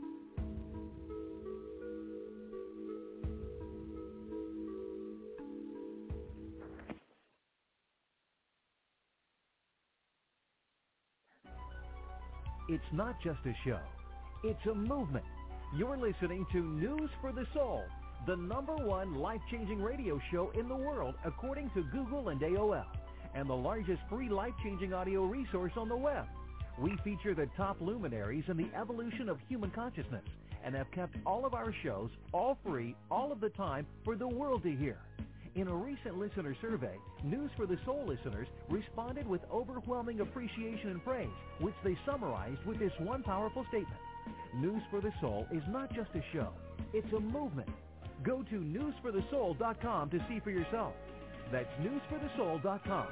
It's not just a show. It's a movement. You're listening to News for the Soul, the number one life-changing radio show in the world, according to Google and A O L, and the largest free life-changing audio resource on the web. We feature the top luminaries in the evolution of human consciousness and have kept all of our shows all free, all of the time, for the world to hear. In a recent listener survey, News for the Soul listeners responded with overwhelming appreciation and praise, which they summarized with this one powerful statement. News for the Soul is not just a show, it's a movement. Go to news for the soul dot com to see for yourself. That's news for the soul dot com.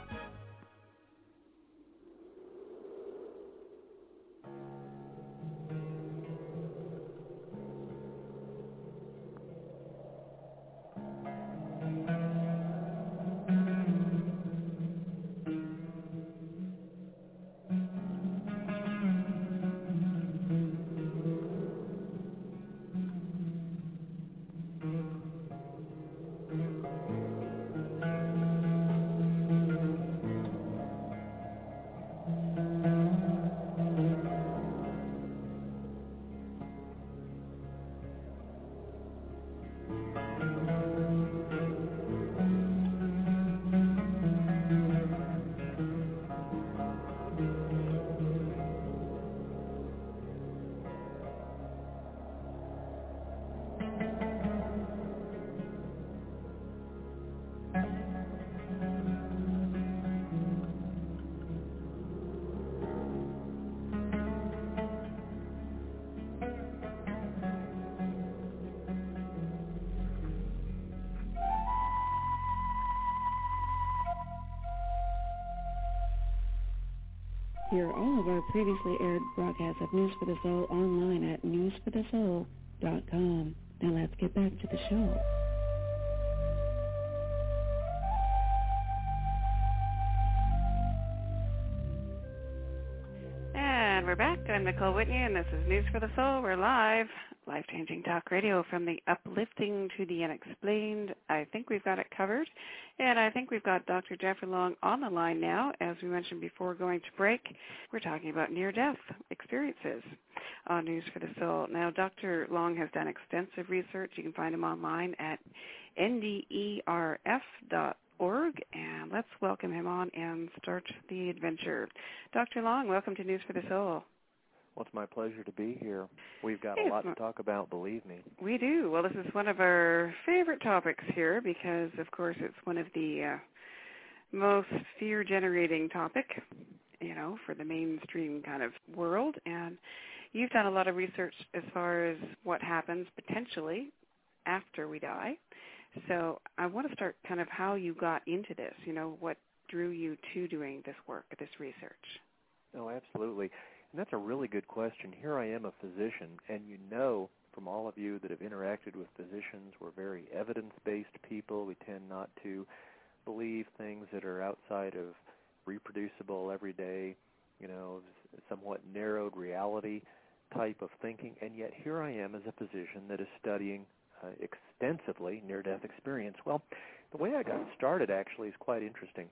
Hear all of our previously aired broadcasts of News for the Soul online at news for the soul dot com. Now let's get back to the show. And we're back. I'm Nicole Whitney, and this is News for the Soul. We're live. Life-changing talk radio from the uplifting to the unexplained. I think we've got it covered. And I think we've got Doctor Jeffrey Long on the line now. As we mentioned before going to break, we're talking about near-death experiences on News for the Soul. Now, Doctor Long has done extensive research. You can find him online at N D E R F dot org. And let's welcome him on and start the adventure. Doctor Long, welcome to News for the Soul. Well, it's my pleasure to be here. We've got a lot to talk about, believe me. We do. Well, this is one of our favorite topics here because, of course, it's one of the uh, most fear-generating topic, you know, for the mainstream kind of world. And you've done a lot of research as far as what happens potentially after we die. So I want to start kind of how you got into this, you know, what drew you to doing this work, this research. Oh, absolutely. And that's a really good question. Here I am, a physician, and you know from all of you that have interacted with physicians. We're very evidence-based people. We tend not to believe things that are outside of reproducible, everyday, you know, somewhat narrowed reality type of thinking. And yet here I am as a physician that is studying uh, extensively near-death experience. Well, the way I got started actually is quite interesting.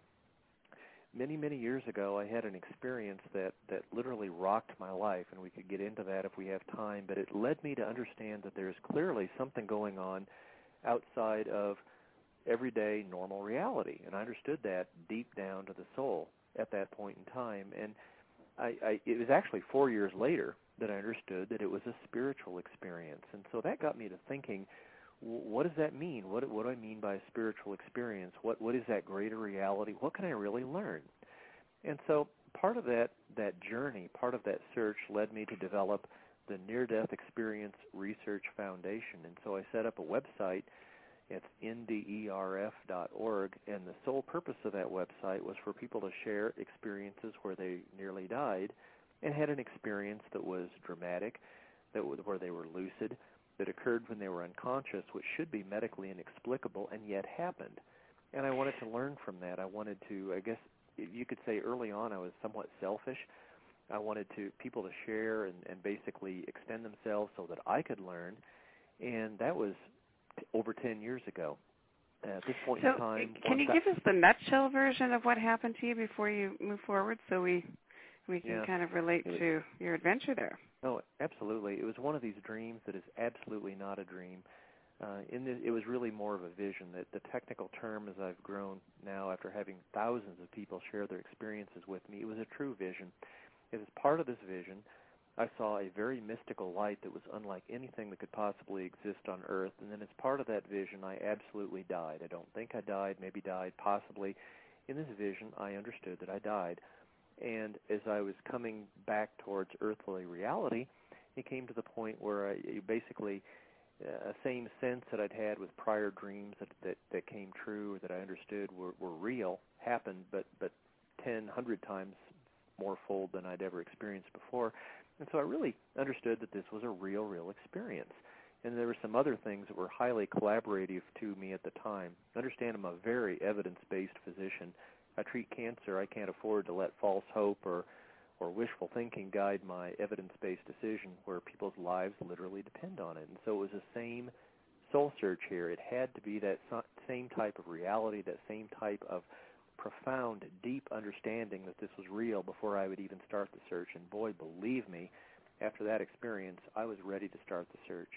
Many, many years ago, I had an experience that, that literally rocked my life, and we could get into that if we have time, but it led me to understand that there's clearly something going on outside of everyday normal reality, and I understood that deep down to the soul at that point in time. And I, I, it was actually four years later that I understood that it was a spiritual experience, and so that got me to thinking, what does that mean? What, what do I mean by a spiritual experience? What, what is that greater reality? What can I really learn? And so part of that, that journey, part of that search led me to develop the Near-Death Experience Research Foundation. And so I set up a website. It's N D E R F dot org, and the sole purpose of that website was for people to share experiences where they nearly died and had an experience that was dramatic, that was, where they were lucid, that occurred when they were unconscious, which should be medically inexplicable, and yet happened. And I wanted to learn from that. I wanted to, I guess you could say early on I was somewhat selfish. I wanted to people to share and, and basically extend themselves so that I could learn, and that was over ten years ago. At this point so in time... Can you give us the nutshell version of what happened to you before you move forward so we, we can yeah. kind of relate to your adventure there? Oh, absolutely. It was one of these dreams that is absolutely not a dream. Uh, in the, it was really more of a vision. That the technical term, as I've grown now after having thousands of people share their experiences with me, it was a true vision. As part of this vision, I saw a very mystical light that was unlike anything that could possibly exist on Earth. And then as part of that vision, I absolutely died. I don't think I died, maybe died, possibly. In this vision, I understood that I died. And as I was coming back towards earthly reality, it came to the point where I basically a uh, same sense that I'd had with prior dreams that, that, that came true, or that I understood were, were real, happened, but, but ten, hundred times more full than I'd ever experienced before. And so I really understood that this was a real, real experience. And there were some other things that were highly collaborative to me at the time. Understand I'm a very evidence-based physician. I treat cancer. I can't afford to let false hope or, or wishful thinking guide my evidence-based decision where people's lives literally depend on it. And so it was the same soul search here. It had to be that same type of reality, that same type of profound, deep understanding that this was real before I would even start the search. And boy, believe me, after that experience, I was ready to start the search.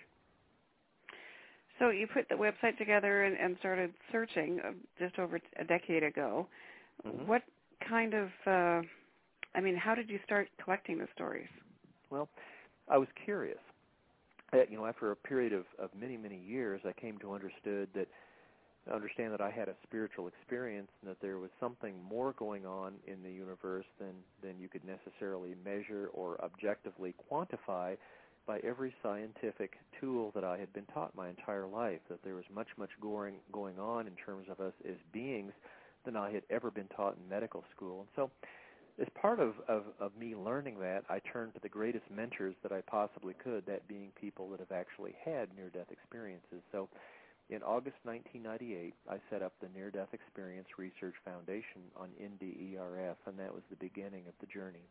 So you put the website together and, and started searching just over a decade ago. Mm-hmm. What kind of, uh, I mean, how did you start collecting the stories? Well, I was curious. Uh, you know, after a period of, of many, many years, I came to understood that, understand that I had a spiritual experience and that there was something more going on in the universe than, than you could necessarily measure or objectively quantify by every scientific tool that I had been taught my entire life, that there was much, much going, going on in terms of us as beings than I had ever been taught in medical school. And so as part of, of, of me learning that, I turned to the greatest mentors that I possibly could, that being people that have actually had near-death experiences. So in August nineteen ninety-eight, I set up the Near-Death Experience Research Foundation on N D E R F, and that was the beginning of the journey.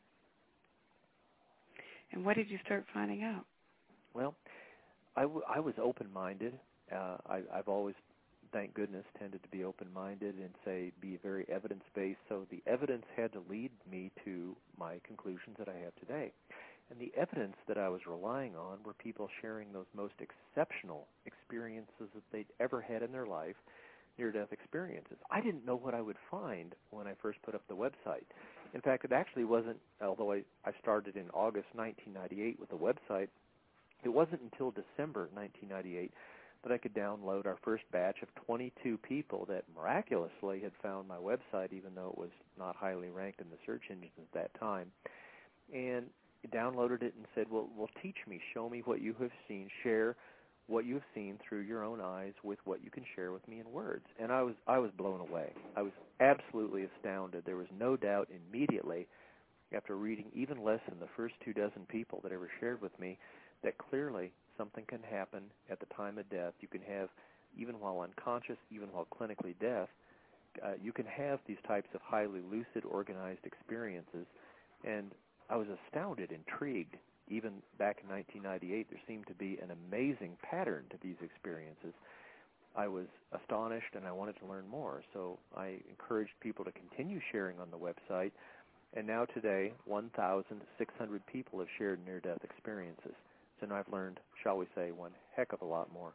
And what did you start finding out? Well, I, w- I was open-minded. Uh, I, I've always, thank goodness, tended to be open-minded and say be very evidence-based. So the evidence had to lead me to my conclusions that I have today. And the evidence that I was relying on were people sharing those most exceptional experiences that they'd ever had in their life, near-death experiences. I didn't know what I would find when I first put up the website. In fact, it actually wasn't, although I, I started in August nineteen ninety-eight with the website, it wasn't until December nineteen ninety-eight that I could download our first batch of twenty-two people that miraculously had found my website, even though it was not highly ranked in the search engines at that time. And downloaded it and said, well, well, teach me, show me what you have seen, share what you have seen through your own eyes with what you can share with me in words. And I was I was blown away. I was absolutely astounded. There was no doubt immediately after reading even less than the first two dozen people that ever shared with me, that clearly something can happen at the time of death. You can have, even while unconscious, even while clinically deaf, uh, you can have these types of highly lucid, organized experiences. And I was astounded, intrigued. Even back in nineteen ninety-eight, there seemed to be an amazing pattern to these experiences. I was astonished, and I wanted to learn more. So I encouraged people to continue sharing on the website. And now today, one thousand six hundred people have shared near-death experiences. So now I've learned, shall we say, one heck of a lot more.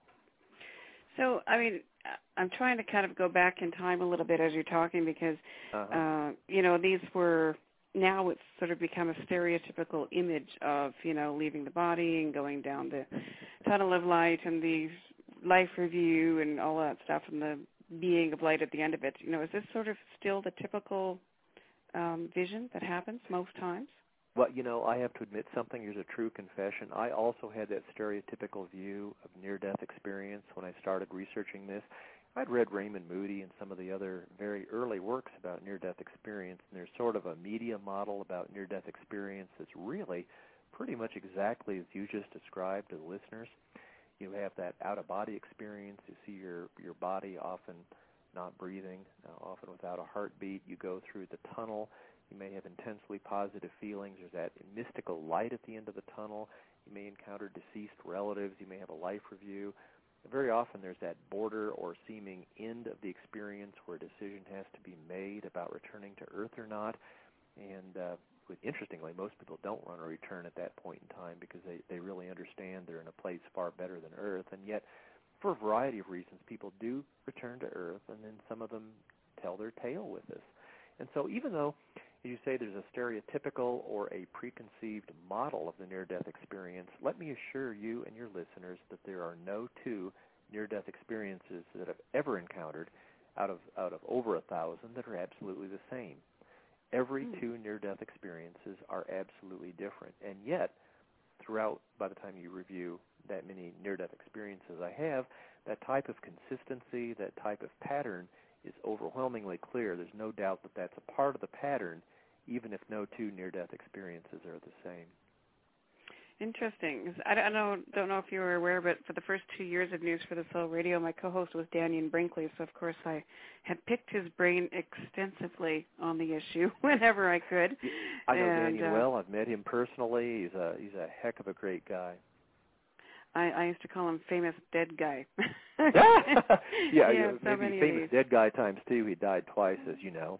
So, I mean, I'm trying to kind of go back in time a little bit as you're talking because, uh-huh. uh, you know, these were, now it's sort of become a stereotypical image of, you know, leaving the body and going down the tunnel of light and the life review and all that stuff and the being of light at the end of it. You know, is this sort of still the typical um, vision that happens most times? Well, you know, I have to admit something. Here's a true confession. I also had that stereotypical view of near-death experience when I started researching this. I'd read Raymond Moody and some of the other very early works about near-death experience, and there's sort of a media model about near-death experience that's really pretty much exactly as you just described to the listeners. You have that out-of-body experience. You see your, your body often not breathing, uh, often without a heartbeat. You go through the tunnel. You may have intensely positive feelings. There's that mystical light at the end of the tunnel. You may encounter deceased relatives. You may have a life review. Very often there's that border or seeming end of the experience where a decision has to be made about returning to Earth or not. And uh, interestingly, most people don't want to return at that point in time because they, they really understand they're in a place far better than Earth. And yet, for a variety of reasons, people do return to Earth, and then some of them tell their tale with us. And so even though, as you say, there's a stereotypical or a preconceived model of the near-death experience, let me assure you and your listeners that there are no two near-death experiences that I've ever encountered out of out of over a thousand that are absolutely the same. Every mm. two near-death experiences are absolutely different. And yet, throughout, by the time you review that many near-death experiences I have, that type of consistency, that type of pattern is overwhelmingly clear. There's no doubt that that's a part of the pattern, even if no two near-death experiences are the same. Interesting. I don't know, don't know if you were aware, but for the first two years of News for the Soul Radio, my co-host was Dannion Brinkley, so of course I had picked his brain extensively on the issue whenever I could. I know and, Dannion uh, well. I've met him personally. He's a he's a heck of a great guy. I, I used to call him famous dead guy. yeah, yeah, yeah so maybe famous dead guy times two. He died twice, as you know.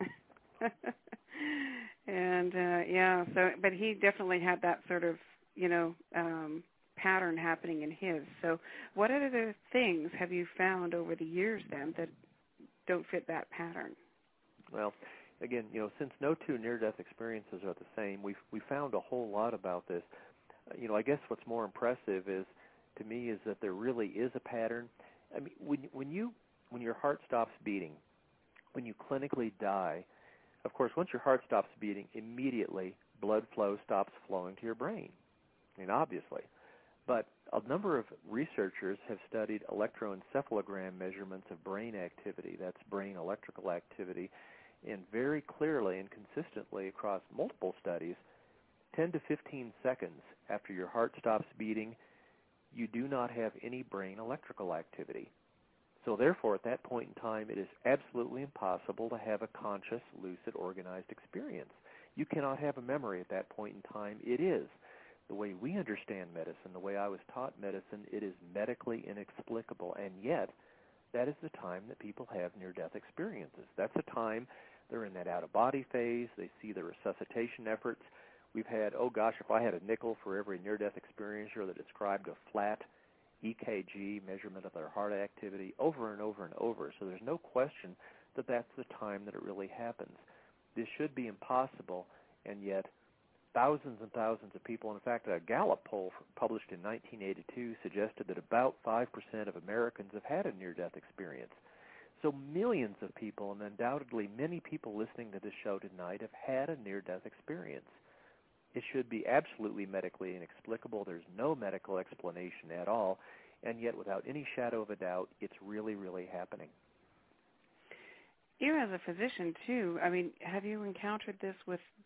and uh, yeah, so but he definitely had that sort of, you know, um, pattern happening in his. So what other things have you found over the years then that don't fit that pattern? Well, again, you know, since no two near-death experiences are the same, we've we found a whole lot about this. Uh, you know, I guess what's more impressive is, to me, is that there really is a pattern. I mean, when when you when your heart stops beating, when you clinically die, of course, once your heart stops beating, immediately blood flow stops flowing to your brain. I mean, obviously. But a number of researchers have studied electroencephalogram measurements of brain activity, that's brain electrical activity, and very clearly and consistently across multiple studies, ten to fifteen seconds after your heart stops beating, you do not have any brain electrical activity. So therefore, at that point in time, it is absolutely impossible to have a conscious, lucid, organized experience. You cannot have a memory at that point in time. It is. The way we understand medicine, the way I was taught medicine, it is medically inexplicable, and yet that is the time that people have near-death experiences. That's the time they're in that out-of-body phase. They see the resuscitation efforts. We've had, oh gosh, if I had a nickel for every near-death experiencer that described a flat E K G measurement of their heart activity over and over and over. So there's no question that that's the time that it really happens. This should be impossible, and yet thousands and thousands of people, in fact, a Gallup poll published in nineteen eighty-two suggested that about five percent of Americans have had a near-death experience. So millions of people, and undoubtedly many people listening to this show tonight, have had a near-death experience. It should be absolutely medically inexplicable. There's no medical explanation at all, and yet without any shadow of a doubt, it's really, really happening. You as a physician, too, I mean, have you encountered this with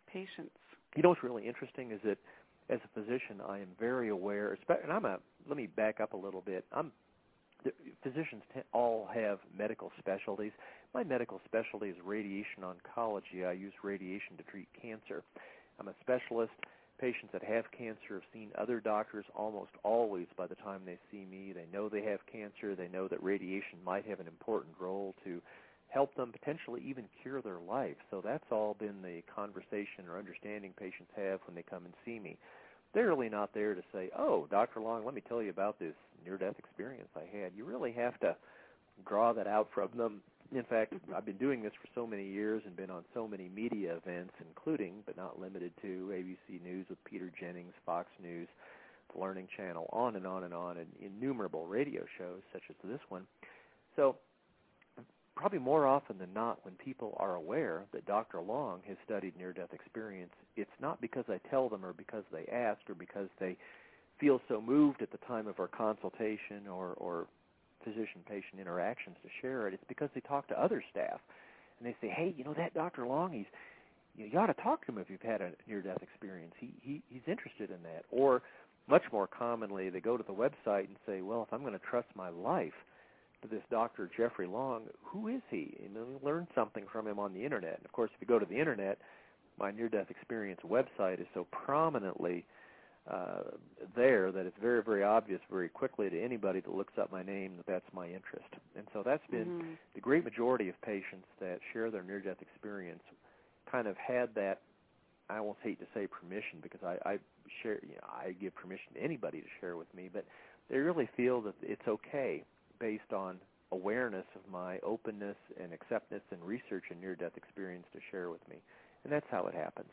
patients? You know what's really interesting is that as a physician, I am very aware, and I'm a, let me back up a little bit. I'm, the physicians t- all have medical specialties. My medical specialty is radiation oncology. I use radiation to treat cancer. I'm a specialist. Patients that have cancer have seen other doctors almost always by the time they see me. They know they have cancer. They know that radiation might have an important role to help them potentially even cure their life. So that's all been the conversation or understanding patients have when they come and see me. They're really not there to say, oh, Doctor Long, let me tell you about this near-death experience I had. You really have to draw that out from them. In fact, I've been doing this for so many years and been on so many media events, including, but not limited to, A B C News with Peter Jennings, Fox News, the Learning Channel, on and on and on, and innumerable radio shows such as this one. So probably more often than not, when people are aware that Doctor Long has studied near-death experience, it's not because I tell them or because they ask or because they feel so moved at the time of our consultation or, or physician-patient interactions to share it. It's because they talk to other staff, and they say, hey, you know, that Doctor Long, he's, you, know, you ought to talk to him if you've had a near-death experience. He, he He's interested in that. Or much more commonly, they go to the website and say, well, if I'm going to trust my life to this Doctor Jeffrey Long, who is he? And then learn something from him on the Internet. And, of course, if you go to the Internet, my near-death experience website is so prominently uh, there that it's very, very obvious very quickly to anybody that looks up my name that that's my interest. And so that's been mm-hmm. the great majority of patients that share their near-death experience kind of had that, I almost hate to say permission because I, I share, you know, I give permission to anybody to share with me, but they really feel that it's okay based on awareness of my openness and acceptance and research and near-death experience to share with me. And that's how it happens.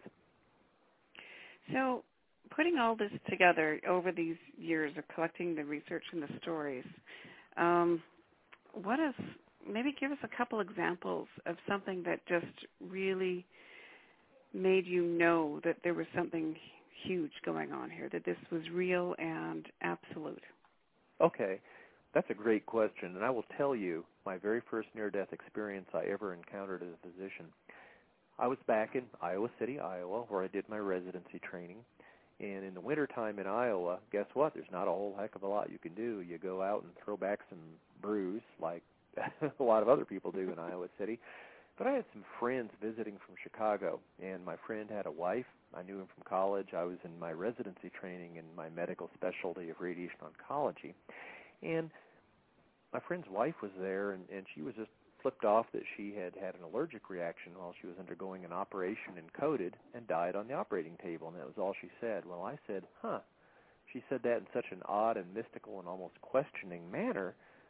So putting all this together over these years of collecting the research and the stories, um, what is, maybe give us a couple examples of something that just really made you know that there was something huge going on here, that this was real and absolute. Okay. That's a great question, and I will tell you my very first near-death experience I ever encountered as a physician. I was back in Iowa City, Iowa, where I did my residency training, and in the wintertime in Iowa, guess what? There's not a whole heck of a lot you can do. You go out and throw back some brews like a lot of other people do in Iowa City. But I had some friends visiting from Chicago, and my friend had a wife. I knew him from college. I was in my residency training in my medical specialty of radiation oncology, and my friend's wife was there, and, and she was just flipped off that she had had an allergic reaction while she was undergoing an operation and coded and died on the operating table, and that was all she said. Well, I said, huh. She said that in such an odd and mystical and almost questioning manner,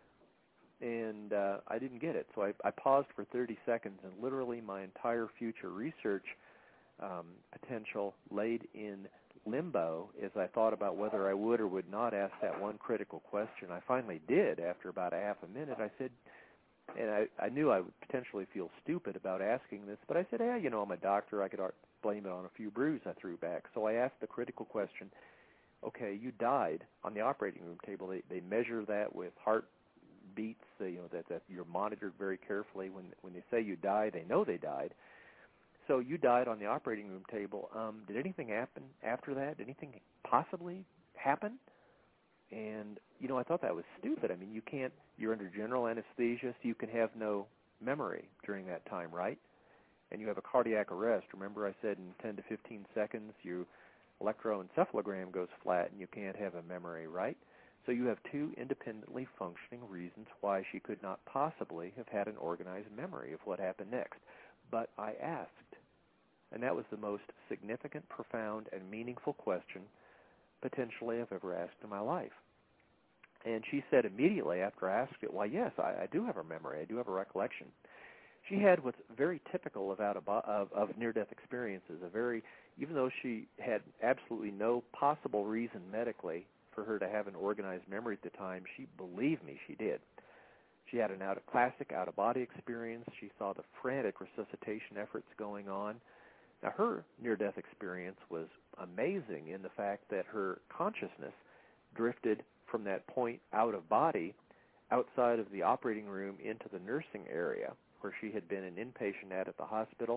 and uh, I didn't get it. So I, I paused for thirty seconds, and literally my entire future research um, potential laid in limbo as I thought about whether I would or would not ask that one critical question. I finally did after about a half a minute. I said, and I, I knew I would potentially feel stupid about asking this, but I said, hey, you know, I'm a doctor. I could blame it on a few brews I threw back. So I asked the critical question, okay, you died on the operating room table. They, they measure that with heart beats, you know, that, that you're monitored very carefully. When, when they say you died, they know they died. So you died on the operating room table. Um, did anything happen after that? Did anything possibly happen? And, you know, I thought that was stupid. I mean, you can't, you're under general anesthesia, so you can have no memory during that time, right? And you have a cardiac arrest. Remember I said in ten to fifteen seconds, your electroencephalogram goes flat and you can't have a memory, right? So you have two independently functioning reasons why she could not possibly have had an organized memory of what happened next. But I asked, and that was the most significant, profound, and meaningful question potentially I've ever asked in my life. And she said immediately after I asked it, why, yes, I, I do have a memory. I do have a recollection. She had what's very typical of, out of, of, of near-death experiences, a very, even though she had absolutely no possible reason medically for her to have an organized memory at the time, she believed me she did. She had an out of classic out-of-body experience. She saw the frantic resuscitation efforts going on. Now, her near-death experience was amazing in the fact that her consciousness drifted from that point out of body outside of the operating room into the nursing area where she had been an inpatient at at the hospital,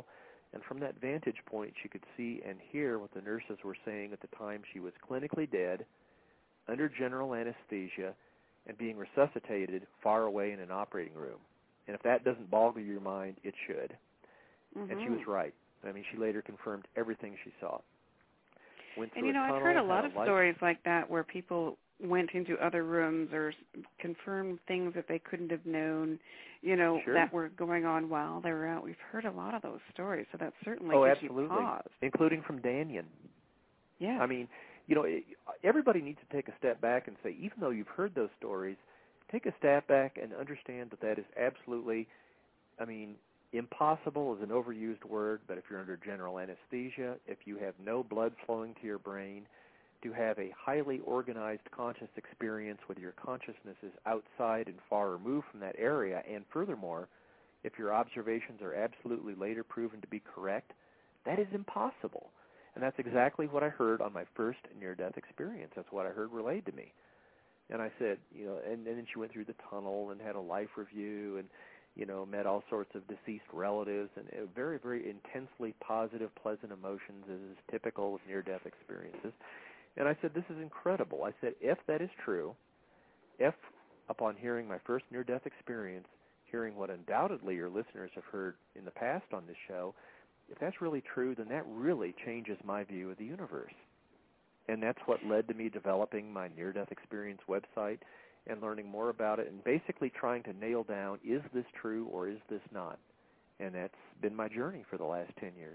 And from that vantage point, she could see and hear what the nurses were saying at the time she was clinically dead, under general anesthesia, and being resuscitated far away in an operating room. And if that doesn't boggle your mind, it should. Mm-hmm. And she was right. I mean, she later confirmed everything she saw. Went and, you know, tunnel, I've heard a lot a of light. stories like that where people went into other rooms or confirmed things that they couldn't have known, you know, sure. that were going on while they were out. We've heard a lot of those stories, so that certainly oh, gives absolutely. you pause. Including from Danyan. Yeah. I mean, you know, it, everybody needs to take a step back and say, even though you've heard those stories, take a step back and understand that that is absolutely, I mean, impossible is an overused word, but if you're under general anesthesia, if you have no blood flowing to your brain, to have a highly organized conscious experience where your consciousness is outside and far removed from that area, and furthermore, if your observations are absolutely later proven to be correct, that is impossible. And that's exactly what I heard on my first near-death experience. That's what I heard relayed to me. And I said, you know, and, and then she went through the tunnel and had a life review and, you know, met all sorts of deceased relatives and uh, very, very intensely positive, pleasant emotions as is typical of near-death experiences. And I said, this is incredible. I said, if that is true, if upon hearing my first near-death experience, hearing what undoubtedly your listeners have heard in the past on this show, if that's really true, then that really changes my view of the universe. And that's what led to me developing my near-death experience website and learning more about it and basically trying to nail down, is this true or is this not? And that's been my journey for the last ten years.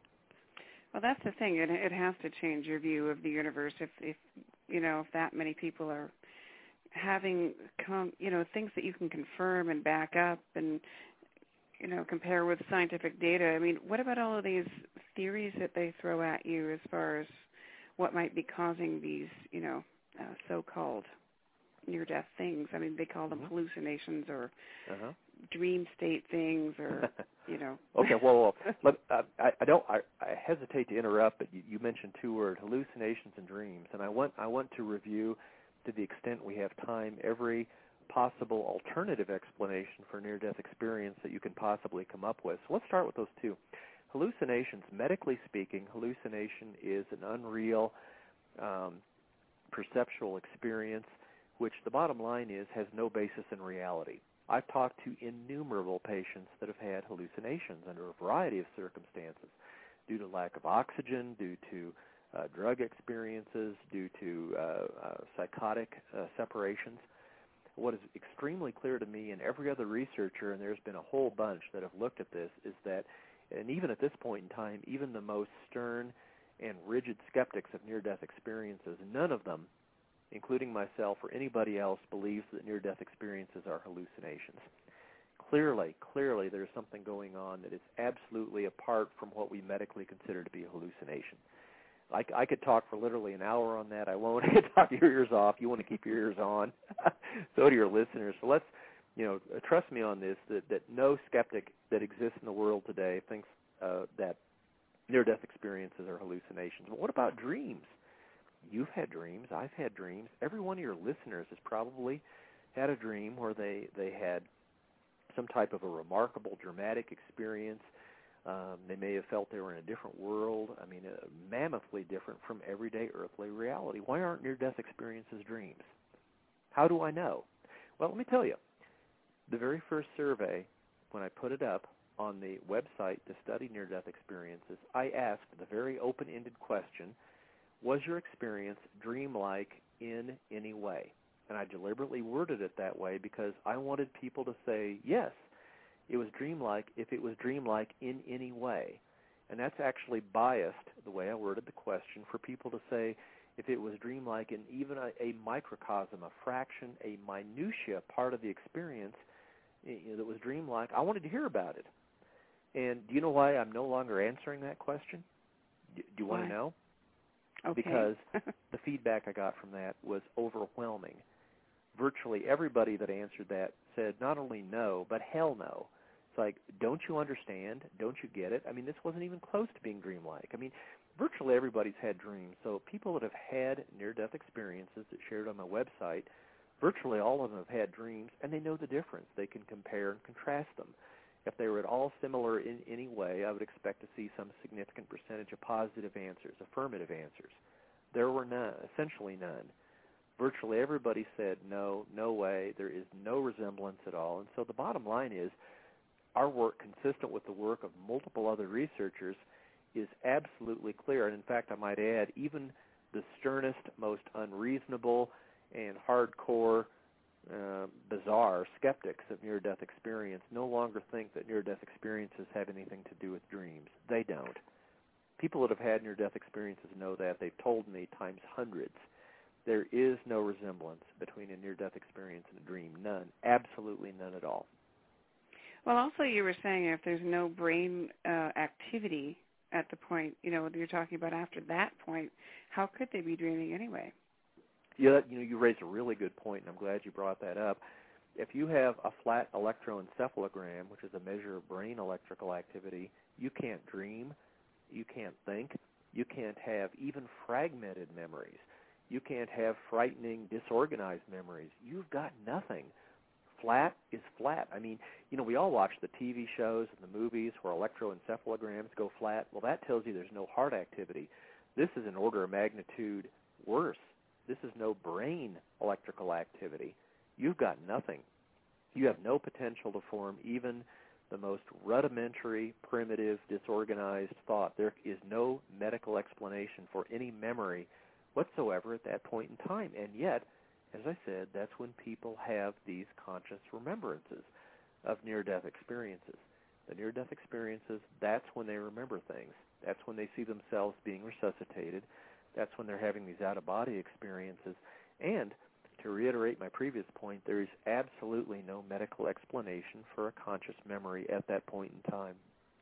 Well, that's the thing. It, it has to change your view of the universe. If, if you know, if that many people are having, com- you know, things that you can confirm and back up and, you know, compare with scientific data. I mean, what about all of these theories that they throw at you as far as what might be causing these, you know, uh, so-called near-death things? I mean, they call them mm-hmm. hallucinations or uh-huh. dream state things, or you know. Okay, well, let, uh, I, I don't. I, I hesitate to interrupt, but you, you mentioned two words: hallucinations and dreams, and I want I want to review, to the extent we have time, every possible alternative explanation for near-death experience that you can possibly come up with. So let's start with those two. Hallucinations, medically speaking, hallucination is an unreal um, perceptual experience, which the bottom line is has no basis in reality. I've talked to innumerable patients that have had hallucinations under a variety of circumstances, due to lack of oxygen, due to uh, drug experiences, due to uh, uh, psychotic uh, separations. What is extremely clear to me and every other researcher, and there's been a whole bunch that have looked at this, is that, and even at this point in time, even the most stern and rigid skeptics of near-death experiences, none of them, including myself or anybody else, believes that near-death experiences are hallucinations. Clearly, clearly there's something going on that is absolutely apart from what we medically consider to be a hallucination. I, I could talk for literally an hour on that. I won't talk your ears off. You want to keep your ears on. So do your listeners. So let's, you know, trust me on this, that, that no skeptic that exists in the world today thinks uh, that near-death experiences are hallucinations. But what about dreams? You've had dreams. I've had dreams. Every one of your listeners has probably had a dream where they, they had some type of a remarkable, dramatic experience. Um, they may have felt they were in a different world. I mean, uh, mammothly different from everyday earthly reality. Why aren't near-death experiences dreams? How do I know? Well, let me tell you. The very first survey, when I put it up on the website to study near-death experiences, I asked the very open-ended question, was your experience dreamlike in any way? And I deliberately worded it that way because I wanted people to say, yes, it was dreamlike if it was dreamlike in any way. And that's actually biased, the way I worded the question, for people to say if it was dreamlike in even a, a microcosm, a fraction, a minutia part of the experience you know, that was dreamlike. I wanted to hear about it. And do you know why I'm no longer answering that question? Do, do you why? want to know? Okay. Because the feedback I got from that was overwhelming. Virtually everybody that answered that said not only no, but hell no. It's like, don't you understand? Don't you get it? I mean, this wasn't even close to being dreamlike. I mean, virtually everybody's had dreams. So people that have had near-death experiences that shared on my website, virtually all of them have had dreams, and they know the difference. They can compare and contrast them. If they were at all similar in any way, I would expect to see some significant percentage of positive answers, affirmative answers. There were none, essentially none. Virtually everybody said no, no way, there is no resemblance at all. And so the bottom line is our work, consistent with the work of multiple other researchers, is absolutely clear. And in fact, I might add, even the sternest, most unreasonable and hardcore, uh, bizarre skeptics of near-death experience no longer think that near-death experiences have anything to do with dreams. They don't. People that have had near-death experiences know that. They've told me times hundreds. There is no resemblance between a near-death experience and a dream. None. Absolutely none at all. Well, also you were saying if there's no brain uh, activity at the point, you know, you're talking about after that point, how could they be dreaming anyway? Yeah, you know, you raised a really good point, and I'm glad you brought that up. If you have a flat electroencephalogram, which is a measure of brain electrical activity, you can't dream, you can't think, you can't have even fragmented memories. You can't have frightening, disorganized memories. You've got nothing. Flat is flat. I mean, you know, we all watch the T V shows and the movies where electroencephalograms go flat. Well, that tells you there's no heart activity. This is an order of magnitude worse. This is no brain electrical activity. You've got nothing. You have no potential to form even the most rudimentary, primitive, disorganized thought. There is no medical explanation for any memory whatsoever at that point in time. And yet, as I said, that's when people have these conscious remembrances of near-death experiences. The near-death experiences, that's when they remember things. That's when they see themselves being resuscitated. That's when they're having these out-of-body experiences. And to reiterate my previous point, there is absolutely no medical explanation for a conscious memory at that point in time.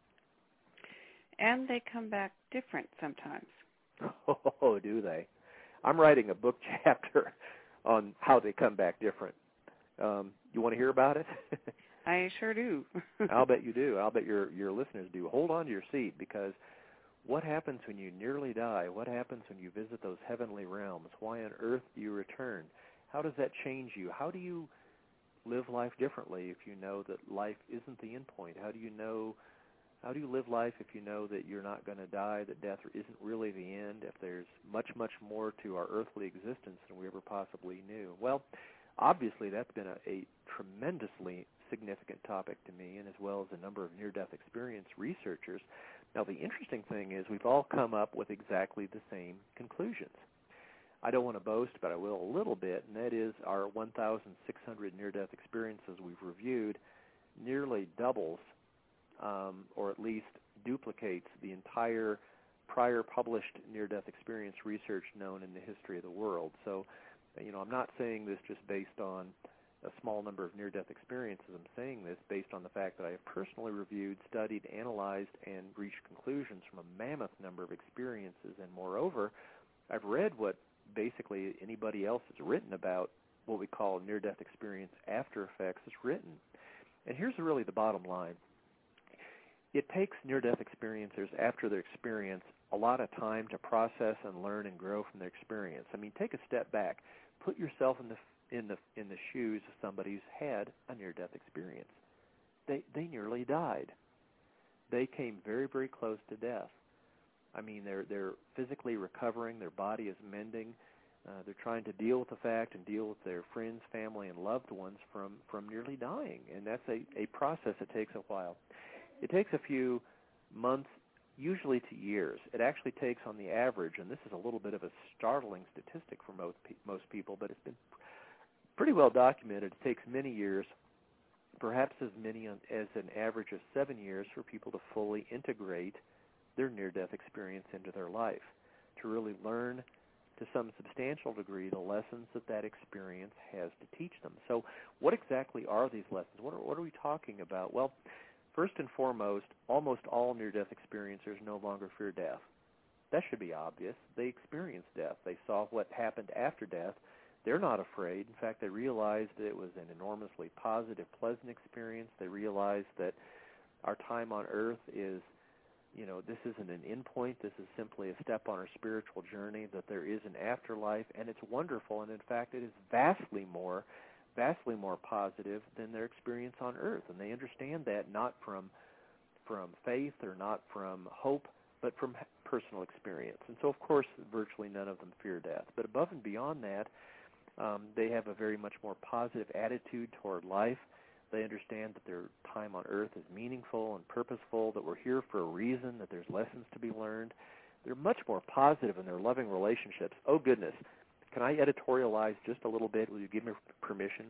And they come back different sometimes. Oh, do they? I'm writing a book chapter on how they come back different. Um, you want to hear about it? I sure do. I'll bet you do. I'll bet your your listeners do. Hold on to your seat, because what happens when you nearly die? What happens when you visit those heavenly realms? Why on earth do you return? How does that change you? How do you live life differently if you know that life isn't the end point? How do you know, how do you live life if you know that you're not going to die, that death isn't really the end, if there's much, much more to our earthly existence than we ever possibly knew? Well, obviously that's been a, a tremendously significant topic to me, and as well as a number of near-death experience researchers. Now, the interesting thing is we've all come up with exactly the same conclusions. I don't want to boast, but I will a little bit, and that is our one thousand six hundred near-death experiences we've reviewed nearly doubles, um, or at least duplicates, the entire prior published near-death experience research known in the history of the world. So, you know, I'm not saying this just based on a small number of near-death experiences. I'm saying this based on the fact that I have personally reviewed, studied, analyzed, and reached conclusions from a mammoth number of experiences. And moreover, I've read what basically anybody else has written about what we call near-death experience after effects has written. And here's really the bottom line. It takes near-death experiencers after their experience a lot of time to process and learn and grow from their experience. I mean, take a step back. Put yourself in the in the in the shoes of somebody who's had a near-death experience. They they nearly died. They came very, very close to death. I mean, they're they're physically recovering. Their body is mending. Uh, they're trying to deal with the fact and deal with their friends, family, and loved ones from, from nearly dying. And that's a, a process that takes a while. It takes a few months, usually to years. It actually takes, on the average, and this is a little bit of a startling statistic for most pe- most people, but it's been pretty well documented. It takes many years, perhaps as many as an average of seven years, for people to fully integrate their near-death experience into their life, to really learn to some substantial degree the lessons that that experience has to teach them. So what exactly are these lessons? What are, what are we talking about? Well, first and foremost, almost all near-death experiencers no longer fear death. That should be obvious. They experienced death. They saw what happened after death. They're not afraid. In fact, they realized that it was an enormously positive, pleasant experience. They realized that our time on earth is, you know, this isn't an end point. This is simply a step on our spiritual journey, that there is an afterlife, and it's wonderful. And, in fact, it is vastly more vastly more positive than their experience on Earth, and they understand that not from from faith or not from hope, but from personal experience. And so, of course, virtually none of them fear death. But above and beyond that, um, they have a very much more positive attitude toward life. They understand that their time on Earth is meaningful and purposeful, that we're here for a reason, that there's lessons to be learned. They're much more positive in their loving relationships. Oh, goodness. Can I editorialize just a little bit? Will you give me permission?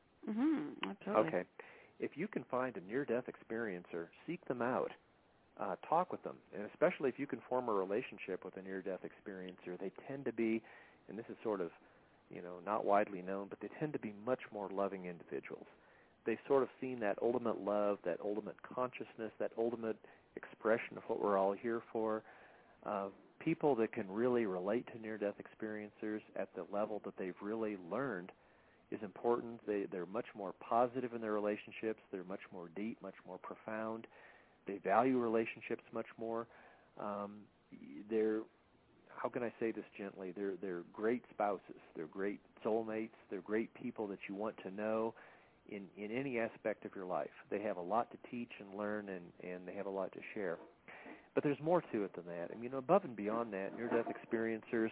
Mm-hmm. Absolutely. Okay. If you can find a near-death experiencer, seek them out. Uh, talk with them. And especially if you can form a relationship with a near-death experiencer, they tend to be, and this is sort of, you know, not widely known, but they tend to be much more loving individuals. They've sort of seen that ultimate love, that ultimate consciousness, that ultimate expression of what we're all here for. Uh, people that can really relate to near-death experiencers at the level that they've really learned is important. They, they're much more positive in their relationships. They're much more deep, much more profound. They value relationships much more. Um, they're, how can I say this gently? They're, they're great spouses. They're great soulmates. They're great people that you want to know in, in any aspect of your life. They have a lot to teach and learn, and, and they have a lot to share. But there's more to it than that. I mean, above and beyond that, near-death experiencers,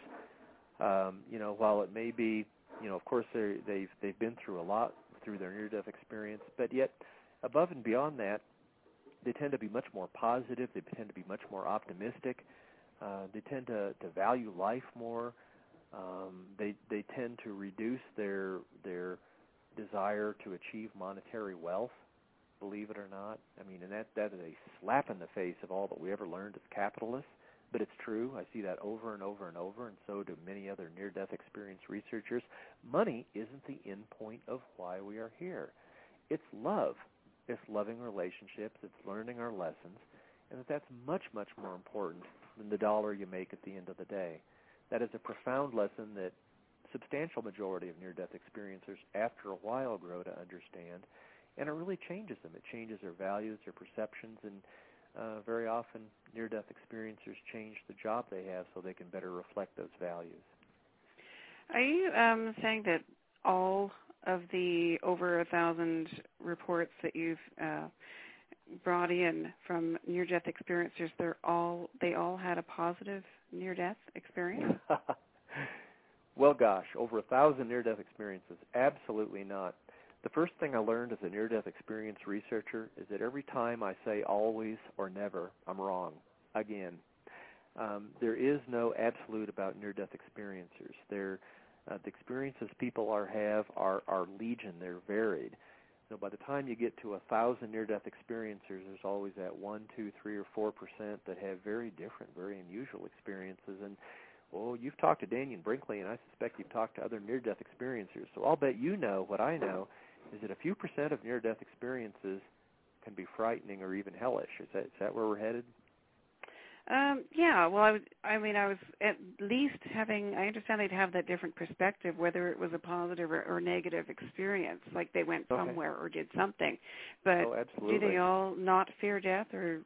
um, you know, while it may be, you know, of course they've they've been through a lot through their near-death experience, but yet above and beyond that, they tend to be much more positive. They tend to be much more optimistic. Uh, they tend to, to value life more. Um, they they tend to reduce their their desire to achieve monetary wealth. Believe it or not, I mean, and that that is a slap in the face of all that we ever learned as capitalists. But it's true. I see that over and over and over, and so do many other near-death experience researchers. Money isn't the end point of why we are here. It's love. It's loving relationships. It's learning our lessons, and that that's much, much more important than the dollar you make at the end of the day. That is a profound lesson that substantial majority of near-death experiencers, after a while, grow to understand, and it really changes them. It changes their values, their perceptions, and Uh, very often, near-death experiencers change the job they have so they can better reflect those values. Are you um, saying that all of the over a thousand reports that you've uh, brought in from near-death experiencers, they're all they all had a positive near-death experience? Well, gosh, over a thousand near-death experiences? Absolutely not. The first thing I learned as a near-death experience researcher is that every time I say always or never, I'm wrong. Again, um, there is no absolute about near-death experiencers. They're, uh, the experiences people are have are, are legion. They're varied. So by the time you get to a thousand near-death experiencers, there's always that one, two, three, or four percent that have very different, very unusual experiences. And well, you've talked to Dannion Brinkley, and I suspect you've talked to other near-death experiencers. So I'll bet you know what I know. Is that a few percent of near-death experiences can be frightening or even hellish? Is that is that where we're headed? Um, yeah. Well, I, would, I mean, I was at least having. I understand they'd have that different perspective, whether it was a positive or, or negative experience, like they went Okay. somewhere or did something. But oh, absolutely. do they all not fear death or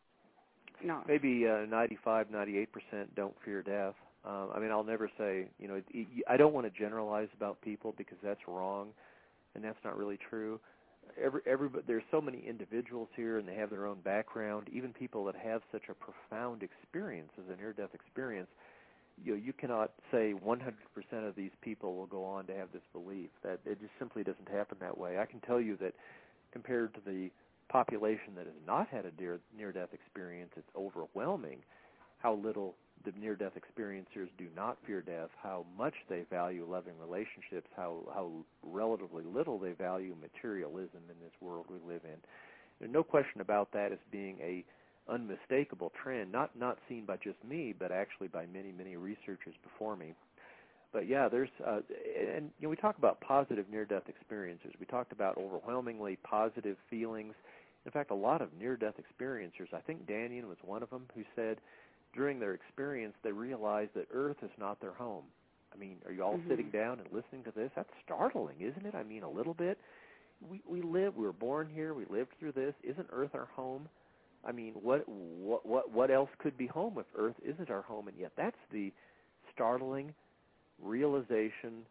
not? Maybe uh, ninety-five, ninety-eight percent don't fear death. Um, I mean, I'll never say. You know, it, it, I don't want to generalize about people because that's wrong. And that's not really true. Every, every, there's so many individuals here, and they have their own background. Even people that have such a profound experience as a near-death experience, you know, you cannot say one hundred percent of these people will go on to have this belief. That it just simply doesn't happen that way. I can tell you that compared to the population that has not had a near, near-death experience, it's overwhelming how little the near-death experiencers do not fear death, how much they value loving relationships, how how relatively little they value materialism in this world we live in. There's no question about that as being a unmistakable trend, not not seen by just me, but actually by many, many researchers before me. But yeah, there's, uh, and you know, we talk about positive near-death experiences. We talked about overwhelmingly positive feelings. In fact, a lot of near-death experiencers, I think Dannion was one of them, who said, during their experience, they realized that Earth is not their home. I mean, are you all mm-hmm. sitting down and listening to this? That's startling, isn't it? I mean, a little bit. We we live, we were born here, we lived through this. Isn't Earth our home? I mean, what what what what else could be home if Earth isn't our home? And yet, that's the startling realization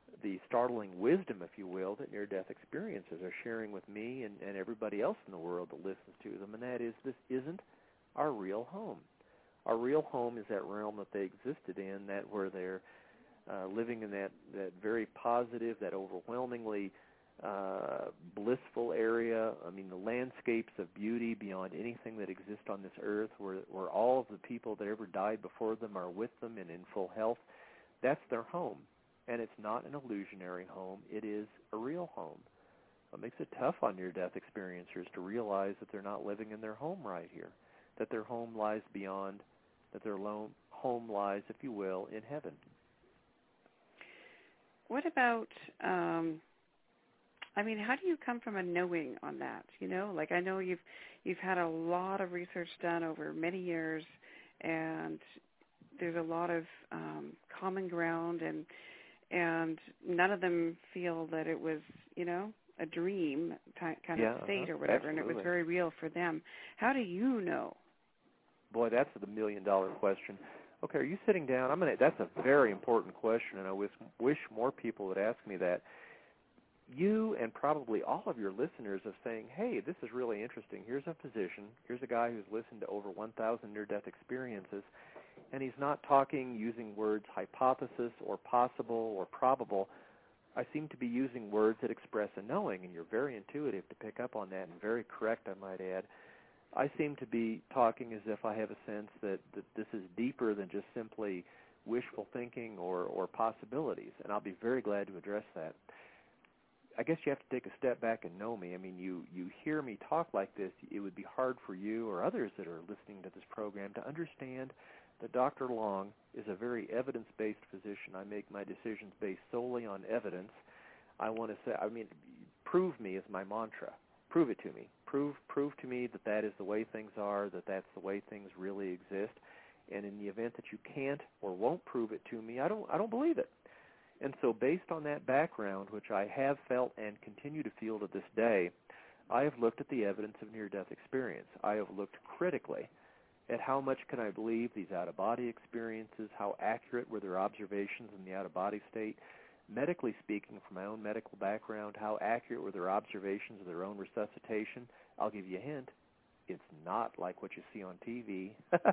the startling wisdom, if you will, that near-death experiences are sharing with me and, and everybody else in the world that listens to them, and that is this isn't our real home. Our real home is that realm that they existed in, that where they're uh, living in that, that very positive, that overwhelmingly uh, blissful area. I mean, the landscapes of beauty beyond anything that exists on this earth, where, where all of the people that ever died before them are with them and in full health. That's their home. And it's not an illusionary home. It is a real home. It makes it tough on near-death experiencers to realize that they're not living in their home right here, that their home lies beyond, that their lo- home lies, if you will, in heaven. What about, um, I mean, how do you come from a knowing on that? You know, like I know you've you've had a lot of research done over many years, and there's a lot of um, common ground, and and none of them feel that it was, you know, a dream kind yeah, of state uh-huh. or whatever, Absolutely. and it was very real for them. How do you know? Boy, that's the million-dollar question. Okay, are you sitting down? I'm gonna. That's a very important question, and I wish, wish more people would ask me that. You and probably all of your listeners are saying, hey, this is really interesting. Here's a physician. Here's a guy who's listened to over one thousand near-death experiences, and he's not talking using words hypothesis or possible or probable. I seem to be using words that express a knowing, and you're very intuitive to pick up on that and very correct, I might add. I seem to be talking as if I have a sense that, that this is deeper than just simply wishful thinking or, or possibilities, and I'll be very glad to address that. I guess you have to take a step back and know me. I mean, you, you hear me talk like this, it would be hard for you or others that are listening to this program to understand that Doctor Long is a very evidence-based physician. I make my decisions based solely on evidence. I want to say, I mean, prove me is my mantra. Prove it to me. Prove prove to me that that is the way things are, that that's the way things really exist. And in the event that you can't or won't prove it to me, I don't I don't believe it. And so based on that background, which I have felt and continue to feel to this day, I have looked at the evidence of near-death experience. I have looked critically at how much can I believe these out-of-body experiences, how accurate were their observations in the out-of-body state, medically speaking, from my own medical background, how accurate were their observations of their own resuscitation. I'll give you a hint. It's not like what you see on T V.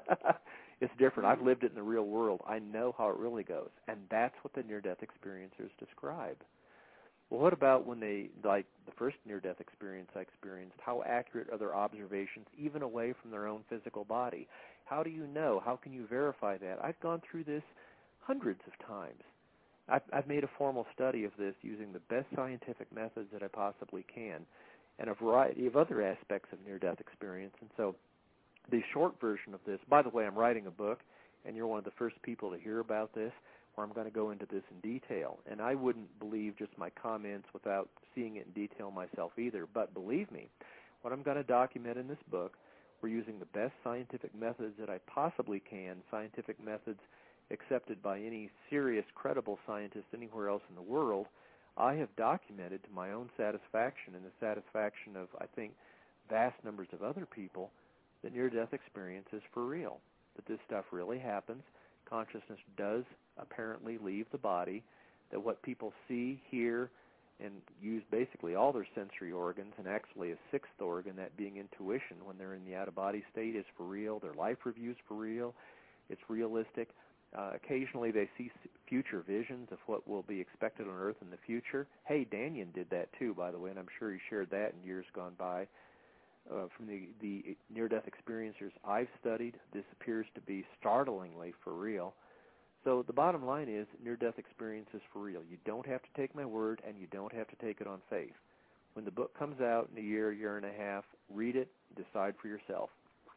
It's different. I've lived it in the real world. I know how it really goes, and that's what the near-death experiencers describe. Well, what about when they, like the first near-death experience I experienced, how accurate are their observations even away from their own physical body? How do you know? How can you verify that? I've gone through this hundreds of times. I've, I've made a formal study of this using the best scientific methods that I possibly can and a variety of other aspects of near-death experience. And so the short version of this, by the way, I'm writing a book, and you're one of the first people to hear about this, where I'm going to go into this in detail. And I wouldn't believe just my comments without seeing it in detail myself either. But believe me, what I'm going to document in this book, we're using the best scientific methods that I possibly can, scientific methods accepted by any serious, credible scientist anywhere else in the world. I have documented to my own satisfaction and the satisfaction of, I think, vast numbers of other people, that near-death experience is for real, that this stuff really happens. Consciousness does apparently leave the body, that what people see, hear, and use basically all their sensory organs, and actually a sixth organ, that being intuition, when they're in the out-of-body state, is for real. Their life review's for real. It's realistic. Uh, occasionally they see future visions of what will be expected on Earth in the future. Hey, Danyan did that too, by the way, and I'm sure he shared that in years gone by. Uh, from the, the near-death experiencers I've studied, this appears to be startlingly for real. So the bottom line is near-death experience is for real. You don't have to take my word, and you don't have to take it on faith. When the book comes out in a year, year and a half, read it, decide for yourself.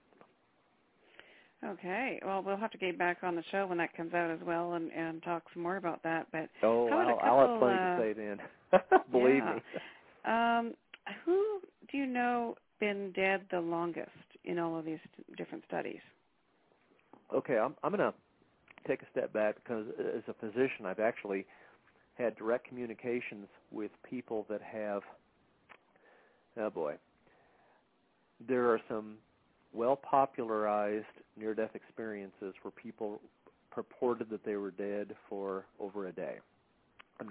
Okay. Well, we'll have to get back on the show when that comes out as well and, and talk some more about that. But oh, how I'll, couple, I'll have plenty uh, to say then. Believe yeah. me. Um, who do you know been dead the longest in all of these different studies? Okay, I'm, I'm going to take a step back because as a physician, I've actually had direct communications with people that have, oh boy, there are some well-popularized near-death experiences where people purported that they were dead for over a day. I'm not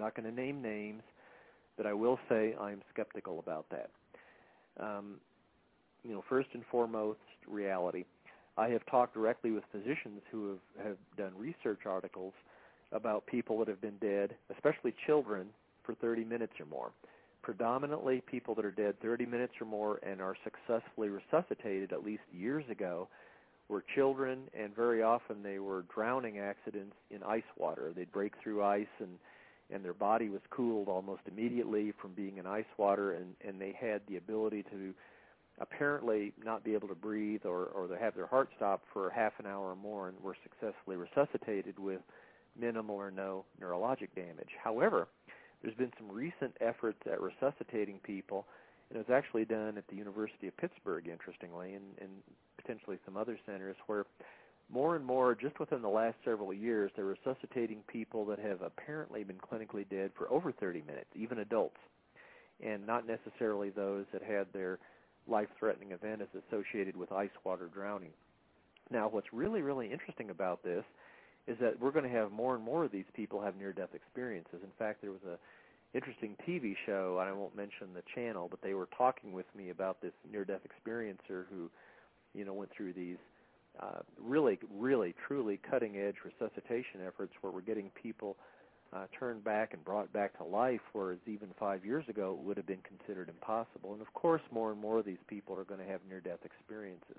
not going to name names, but I will say I'm skeptical about that. Um, you know, first and foremost, reality. I have talked directly with physicians who have, have done research articles about people that have been dead, especially children, for thirty minutes or more. Predominantly people that are dead thirty minutes or more and are successfully resuscitated at least years ago were children, and very often they were drowning accidents in ice water. They'd break through ice, and, and their body was cooled almost immediately from being in ice water, and, and they had the ability to apparently not be able to breathe or, or they have their heart stop for half an hour or more and were successfully resuscitated with minimal or no neurologic damage. However, there's been some recent efforts at resuscitating people, and it was actually done at the University of Pittsburgh, interestingly, and, and potentially some other centers, where more and more, just within the last several years, they're resuscitating people that have apparently been clinically dead for over thirty minutes, even adults, and not necessarily those that had their life-threatening event as associated with ice water drowning. Now, what's really, really interesting about this is that we're going to have more and more of these people have near-death experiences. In fact, there was a interesting T V show, and I won't mention the channel, but they were talking with me about this near-death experiencer who, you know, went through these uh, really, really, truly cutting-edge resuscitation efforts where we're getting people uh, turned back and brought back to life, whereas even five years ago it would have been considered impossible. And, of course, more and more of these people are going to have near-death experiences.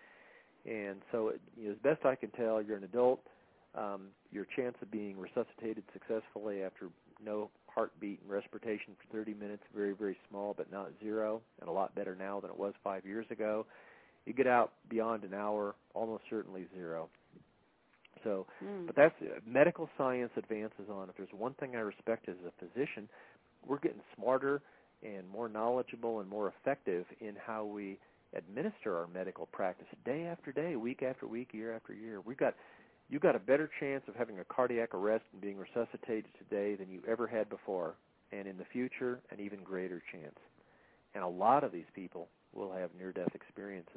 And so, it, you know, as best I can tell, you're an adult. Um, your chance of being resuscitated successfully after no heartbeat and respiration for thirty minutes, very, very small, but not zero, and a lot better now than it was five years ago. You get out beyond an hour, almost certainly zero. So, mm. but that's uh, medical science advances on. If there's one thing I respect as a physician, we're getting smarter and more knowledgeable and more effective in how we administer our medical practice day after day, week after week, year after year. We've got You've got a better chance of having a cardiac arrest and being resuscitated today than you ever had before, and in the future, an even greater chance. And a lot of these people will have near-death experiences.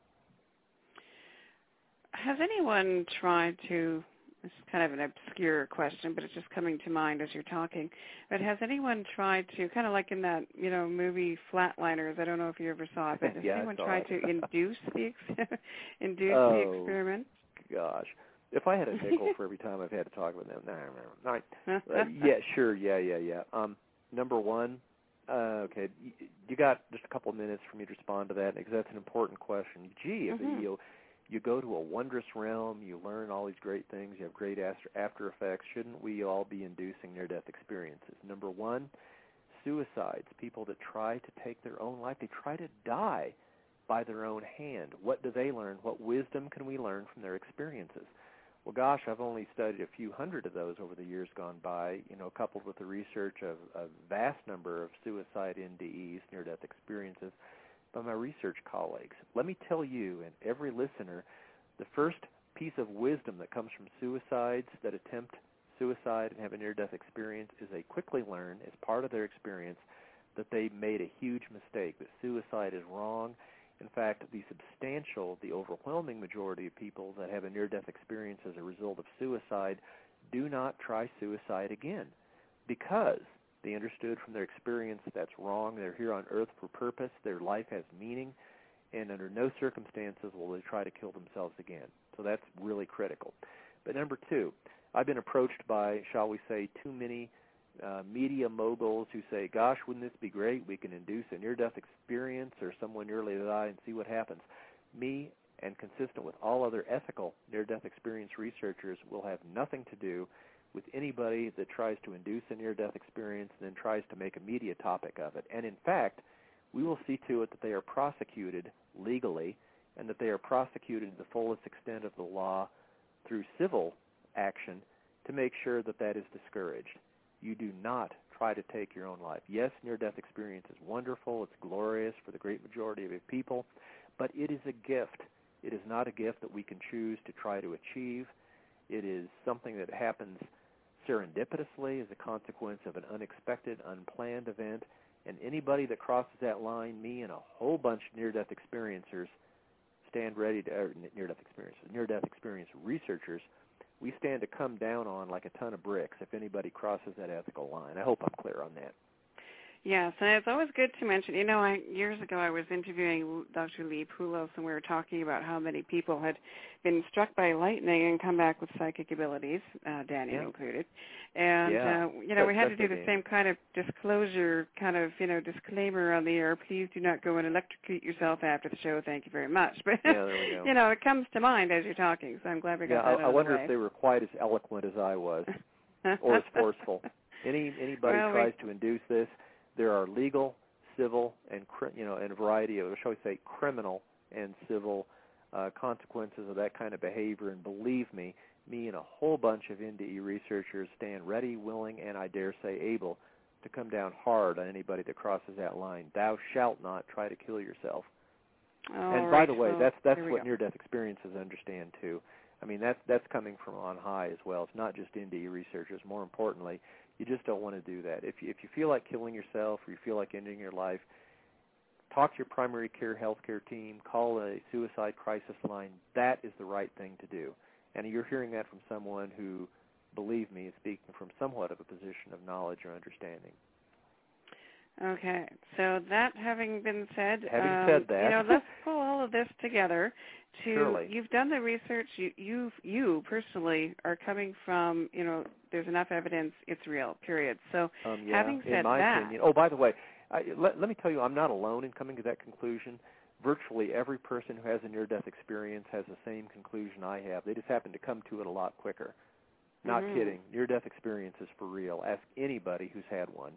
Has anyone tried to, this is kind of an obscure question, but it's just coming to mind as you're talking, but has anyone tried to, kind of like in that, you know, movie Flatliners, I don't know if you ever saw it, but has yeah, anyone tried it. to induce the, ex- induce oh, the experiment? Gosh. If I had a nickel for every time I've had to talk with them, no, no, no. Uh, yeah, sure, yeah, yeah, yeah. Um, number one, uh, okay, you, you got just a couple of minutes for me to respond to that because that's an important question. Gee, if mm-hmm. you you go to a wondrous realm, you learn all these great things, you have great after, after effects. Shouldn't we all be inducing near-death experiences? Number one, suicides. People that try to take their own life, they try to die by their own hand. What do they learn? What wisdom can we learn from their experiences? Well, gosh, I've only studied a few hundred of those over the years gone by, you know, coupled with the research of a vast number of suicide N D Es, near-death experiences, by my research colleagues. Let me tell you and every listener, the first piece of wisdom that comes from suicides that attempt suicide and have a near-death experience is they quickly learn, as part of their experience, that they made a huge mistake, that suicide is wrong. In fact, the substantial, the overwhelming majority of people that have a near-death experience as a result of suicide do not try suicide again because they understood from their experience that's wrong. They're here on earth for purpose. Their life has meaning, and under no circumstances will they try to kill themselves again. So that's really critical. But number two, I've been approached by, shall we say, too many Uh, media moguls who say, gosh, wouldn't this be great? We can induce a near-death experience or someone nearly die and see what happens. Me, and consistent with all other ethical near-death experience researchers, will have nothing to do with anybody that tries to induce a near-death experience and then tries to make a media topic of it. And in fact, we will see to it that they are prosecuted legally and that they are prosecuted to the fullest extent of the law through civil action to make sure that that is discouraged. You do not try to take your own life. Yes, near-death experience is wonderful. It's glorious for the great majority of people, but it is a gift. It is not a gift that we can choose to try to achieve. It is something that happens serendipitously as a consequence of an unexpected, unplanned event, and anybody that crosses that line, me and a whole bunch of near-death experiencers stand ready to, or near-death experiencers, near-death experience researchers, we stand to come down on like a ton of bricks if anybody crosses that ethical line. I hope I'm clear on that. Yes, and it's always good to mention, you know, I, years ago I was interviewing Doctor Lee Poulos, and we were talking about how many people had been struck by lightning and come back with psychic abilities, uh, Danny yeah. included. And, yeah. uh, you know, That's, we had to do the game. same kind of disclosure, kind of, you know, disclaimer on the air. Please do not go and electrocute yourself after the show. Thank you very much. But, yeah, there we go. you know, it comes to mind as you're talking, so I'm glad we got yeah, that I, out I of wonder the way. if they were quite as eloquent as I was or as forceful. Any Anybody well, tries we, to induce this, there are legal, civil, and you know, and a variety of, shall we say, criminal and civil uh, consequences of that kind of behavior. And believe me, me and a whole bunch of N D E researchers stand ready, willing, and I dare say able to come down hard on anybody that crosses that line. Thou shalt not try to kill yourself. All and right, by the way, well, that's that's what go. near-death experiences understand too. I mean, that's that's coming from on high as well. It's not just N D E researchers. More importantly, you just don't want to do that. If you, if you feel like killing yourself or you feel like ending your life, talk to your primary care healthcare team. Call a suicide crisis line. That is the right thing to do. And you're hearing that from someone who, believe me, is speaking from somewhat of a position of knowledge or understanding. Okay, so that having been said, having um, said that, you know, let's pull all of this together. To Surely. You've done the research. You, you, you personally are coming from, you know, there's enough evidence. It's real. Period. So, um, yeah, having said in my that, opinion. Oh, by the way, I, let, let me tell you, I'm not alone in coming to that conclusion. Virtually every person who has a near-death experience has the same conclusion I have. They just happen to come to it a lot quicker. Not mm-hmm. kidding. Near-death experience is for real. Ask anybody who's had one.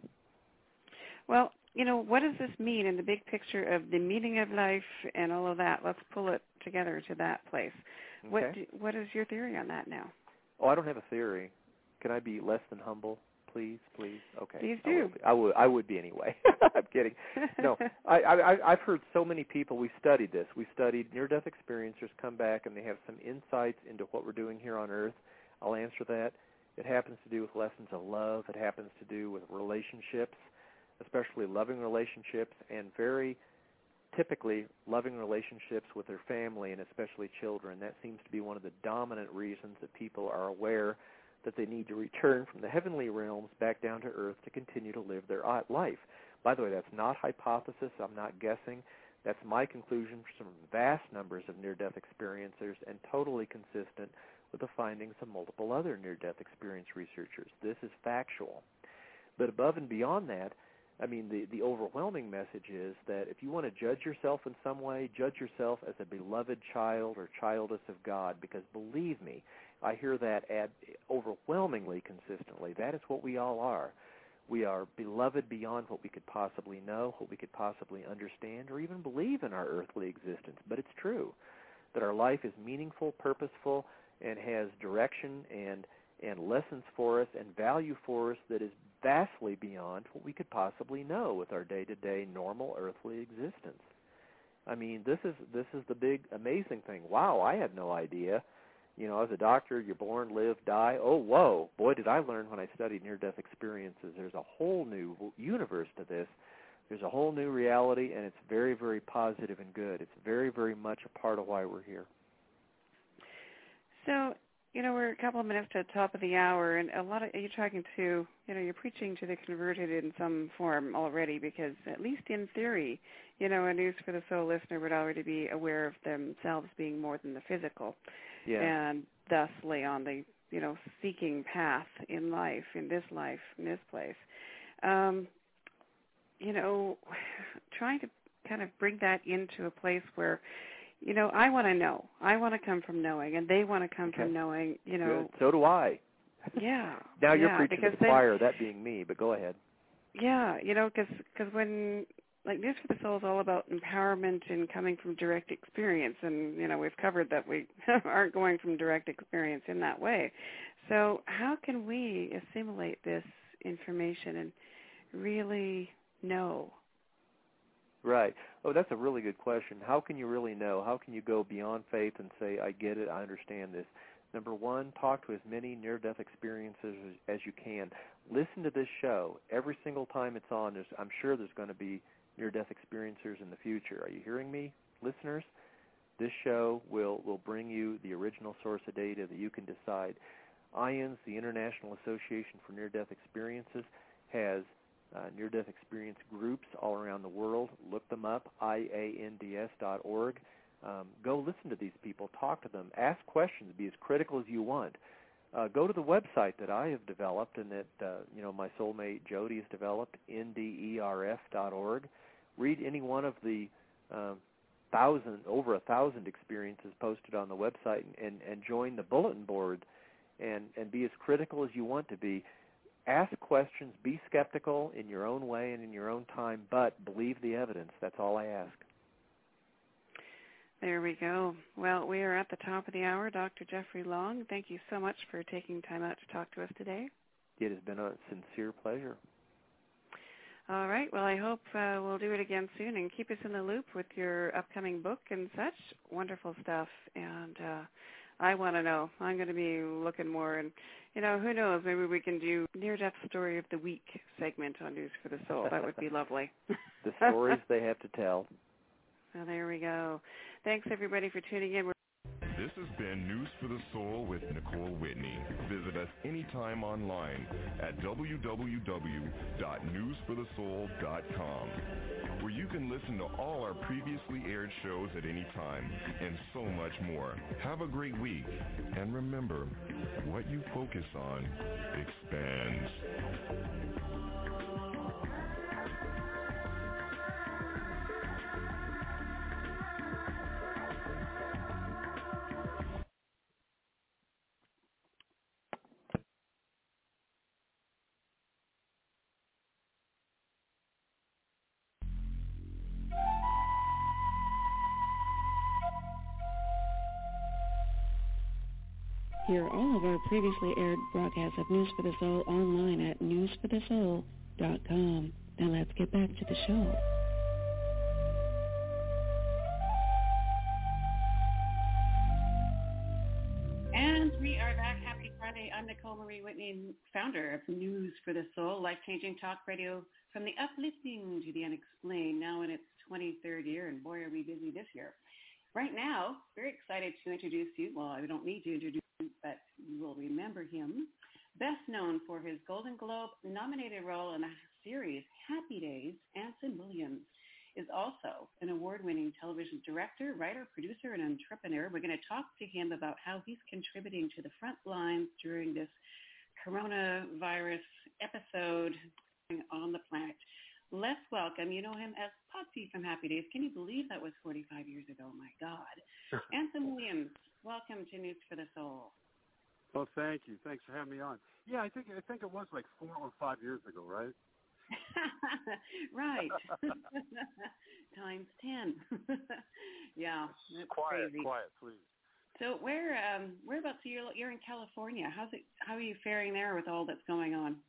Well, you know, what does this mean in the big picture of the meaning of life and all of that? Let's pull it together to that place. Okay. What do, what is your theory on that now? Oh, I don't have a theory. Can I be less than humble, please? Please. Okay. Please I do. would be. I would. I would be anyway. I'm kidding. No, I, I, I've heard so many people. We studied this. We studied near-death experiencers come back and they have some insights into what we're doing here on Earth. I'll answer that. It happens to do with lessons of love. It happens to do with relationships, especially loving relationships, and very typically loving relationships with their family and especially children. That seems to be one of the dominant reasons that people are aware that they need to return from the heavenly realms back down to earth to continue to live their life. By the way, that's not hypothesis. I'm not guessing. That's my conclusion from vast numbers of near-death experiencers and totally consistent with the findings of multiple other near-death experience researchers. This is factual. But above and beyond that, I mean, the, the overwhelming message is that if you want to judge yourself in some way, judge yourself as a beloved child or childess of God, because believe me, I hear that ad overwhelmingly consistently. That is what we all are. We are beloved beyond what we could possibly know, what we could possibly understand, or even believe in our earthly existence. But it's true that our life is meaningful, purposeful, and has direction and and lessons for us and value for us that is vastly beyond what we could possibly know with our day-to-day normal earthly existence. I mean, this is this is the big amazing thing. Wow, I had no idea. You know, as a doctor, you're born, live, die. Oh, whoa, boy, did I learn when I studied near-death experiences. There's a whole new universe to this. There's a whole new reality, and it's very, very positive and good. It's very, very much a part of why we're here. So, you know, we're a couple of minutes to the top of the hour, and a lot of you're talking to, you know, you're preaching to the converted in some form already, because at least in theory, you know, a News for the Soul listener would already be aware of themselves being more than the physical, yeah. and thus lay on the, you know, seeking path in life, in this life, in this place. Um, you know, trying to kind of bring that into a place where, you know, I want to know. I want to come from knowing, and they want to come okay. from knowing, you know. Good. So do I. Yeah. Now you're yeah, preaching to the choir, that being me, but go ahead. Yeah, you know, because when, like, News for the Soul is all about empowerment and coming from direct experience, and, you know, we've covered that we aren't going from direct experience in that way. So how can we assimilate this information and really know? Right. Oh, that's a really good question. How can you really know? How can you go beyond faith and say, I get it, I understand this? Number one, talk to as many near-death experiences as, as you can. Listen to this show. Every single time it's on, there's, I'm sure there's going to be near-death experiencers in the future. Are you hearing me, listeners? This show will, will bring you the original source of data that you can decide. I A N S, the International Association for Near-Death Experiences, has uh, near-death experience groups all around the world. Look them up, I A N D S dot org. Um, go listen to these people, talk to them, ask questions, be as critical as you want. Uh, go to the website that I have developed and that uh, you know my soulmate Jody has developed, N D E R F dot org. Read any one of the uh, thousand, over a thousand experiences posted on the website, and, and, and join the bulletin board, and, and be as critical as you want to be. Ask questions, be skeptical in your own way and in your own time, but believe the evidence. That's all I ask. There we go. Well, we are at the top of the hour. Doctor Jeffrey Long, thank you so much for taking time out to talk to us today. It has been a sincere pleasure. All right. Well, I hope uh, we'll do it again soon, and keep us in the loop with your upcoming book and such. Wonderful stuff. And uh, I want to know. I'm going to be looking more. And, you know, who knows? Maybe we can do Near-Death Story of the Week segment on News for the Soul. That would be lovely. The stories they have to tell. Well, there we go. Thanks, everybody, for tuning in. We're This has been News for the Soul with Nicole Whitney. Visit us anytime online at w w w dot news for the soul dot com, where you can listen to all our previously aired shows at any time and so much more. Have a great week, and remember, what you focus on expands. Hear all of our previously aired broadcasts of News for the Soul online at news for the soul dot com. Now let's get back to the show. And we are back. Happy Friday. I'm Nicole Marie Whitney, founder of News for the Soul, life-changing talk radio from the uplifting to the unexplained, now in its twenty-third year, and boy, are we busy this year. Right now, very excited to introduce you. Well, I don't need to introduce you, but you will remember him. Best known for his Golden Globe-nominated role in the series Happy Days, Anson Williams is also an award-winning television director, writer, producer, and entrepreneur. We're going to talk to him about how he's contributing to the front lines during this coronavirus episode on the planet. Let's welcome, you know him as Potsy from Happy Days. Can you believe that was forty-five years ago? My God. Anson Williams, welcome to News for the Soul. Well, thank you. Thanks for having me on. Yeah, I think I think it was like four or five years ago, right? Right. Times ten. Yeah, that's quiet, crazy. Quiet, please. So where um, whereabouts are you? You're in California. How's it? How are you faring there with all that's going on?